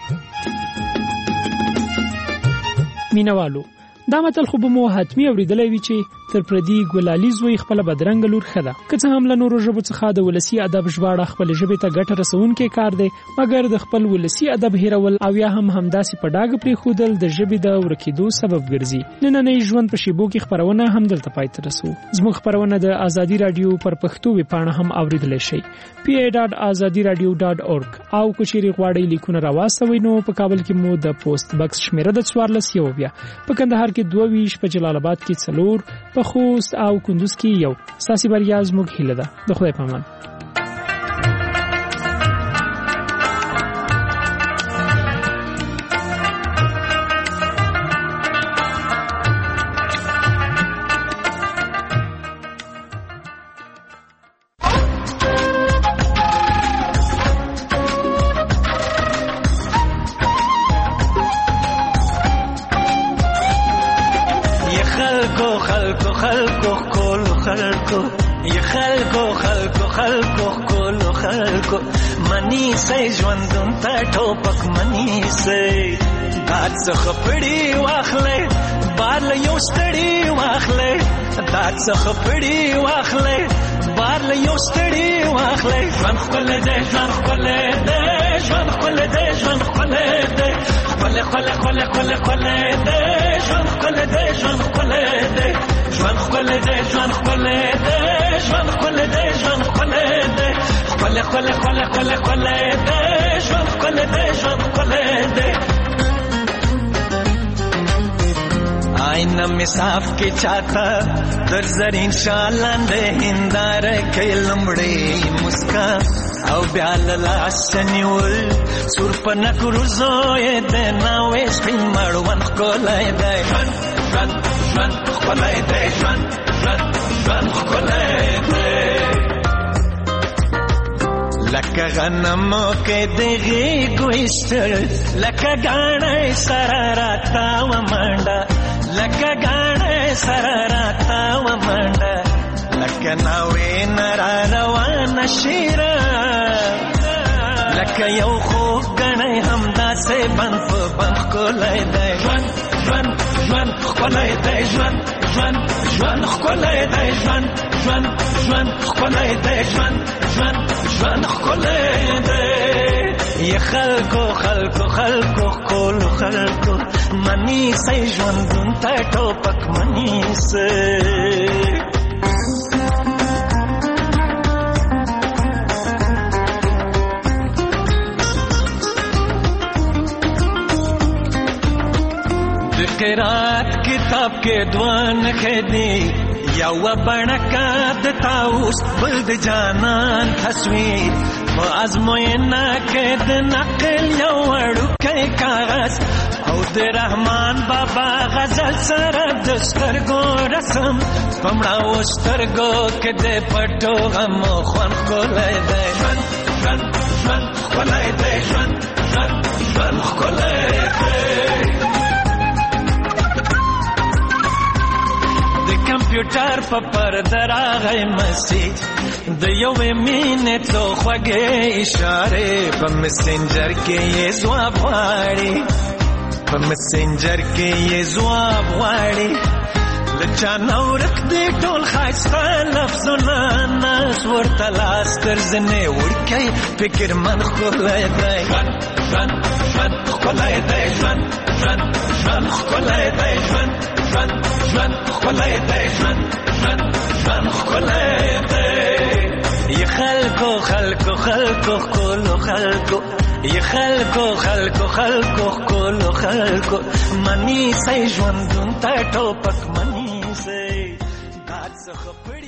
مینوالو دا متل خو به مو حتمي اوریدلی وي چې تر پردي ګلالي زوی خپله بدرنګه لور ښه ده که څه هم له نورو ژبو څخه د ولسي ادب ژباړه خپلې ژبې ته ګټه رسوونکی کار دی مګر د خپل ولسي ادب هیرول او یا هم همداسې په ډاګه پرېښودل د ژبې د ورکېدو سبب ګرځي نننۍ ژوند په شیبو کې خپرونه همدلته پای ته رسو زموږ خپرونه د ازادي راډیو پر پښتو ویبپاڼه هم اوریدلی شئ pa.azadiradio.org او که چیرې غواړئ لیکونه راواستوئ نو په کابل کې مو د پوسټ بکس شمیره د 14 په کندهار کې 22 په جلال آباد کې 4 په خوست او کندوز کې 1 ساسي بریا زموږ هیله ده د خدای په امان څخه پړی واخلې بار له یو ستړي واخلې ژوند خپل دې ژوند خپل دې ژوند خپل دې ژوند خپل دې خپل خپل خپل خپل خپل دې ژوند خپل دې ژوند خپل دې ژوند خپل دې ژوند خپل دې ژوند خپل دې ژوند خپل دې خپل خپل خپل خپل خپل دې ژوند خپل دې ژوند خپل دې آئینہ میں صاف کے چاہتا در زرین شالاندے ہندار کے لمڑے مسکا او بیال لاسنیول سور پنک روزوئے دینا ویسپین مروان خکولای دے جوان جوان جوان خکولای دے جوان جوان جوان خکولای دے لکه غنمو کې دغه ګوښتل لکه غاڼې سره راتا و منډه لکه غاڼې سره راتا و منډه لکه ناوې نرا روان شیرا لکه یو خو غاڼې همداسې بند په بند کولای دی ژوند ژوند ژوند کولای دی ژوند ژوند ژوند کولای دی ژوند ژوند ژوند کولای دی ژوند ژوند ژوند کولای دی ی خلکو خلکو خلکو کول خلکو منی سي ژوندون ته ټوپک منی سي د قرات کتاب کې دوان خېدی یو بڼکا د تاوس بل د جانان تصویر په ازموینه کې د نقل یو وړوکی کاغذ او د رحمان بابا غزل سره د سترګو رسم پمړاو سترګو کې د پټو غم خوان کولای دی ژوند ژوند ژوند کولای دی ژوند ژوند ژوند کولای دی د کمپیوټر په پرده راغی مسیج د یوې مینې څو خوږې اشارې په مسنجر کې یې ځواب غواړي په مسنجر کې یې ځواب غواړي لچا نورک دی ټول ښایسته لفظونه ناس ورته لاس تر زنې وړکی فکر من ښکلی دی ژوند ژوند ژوند ښکلی دی ژوند ژوند ژوند ښکلی دی ژوند ژوند ژوند ښکلی دی ژوند ژوند ژوند ښکلی دی ی خلکو خلکو خلکو ښکلو خلکو ی خلکو خلکو خلکو ښکلو خلکو منی سئ ژوندون ته ټوپک منی سئ دا څه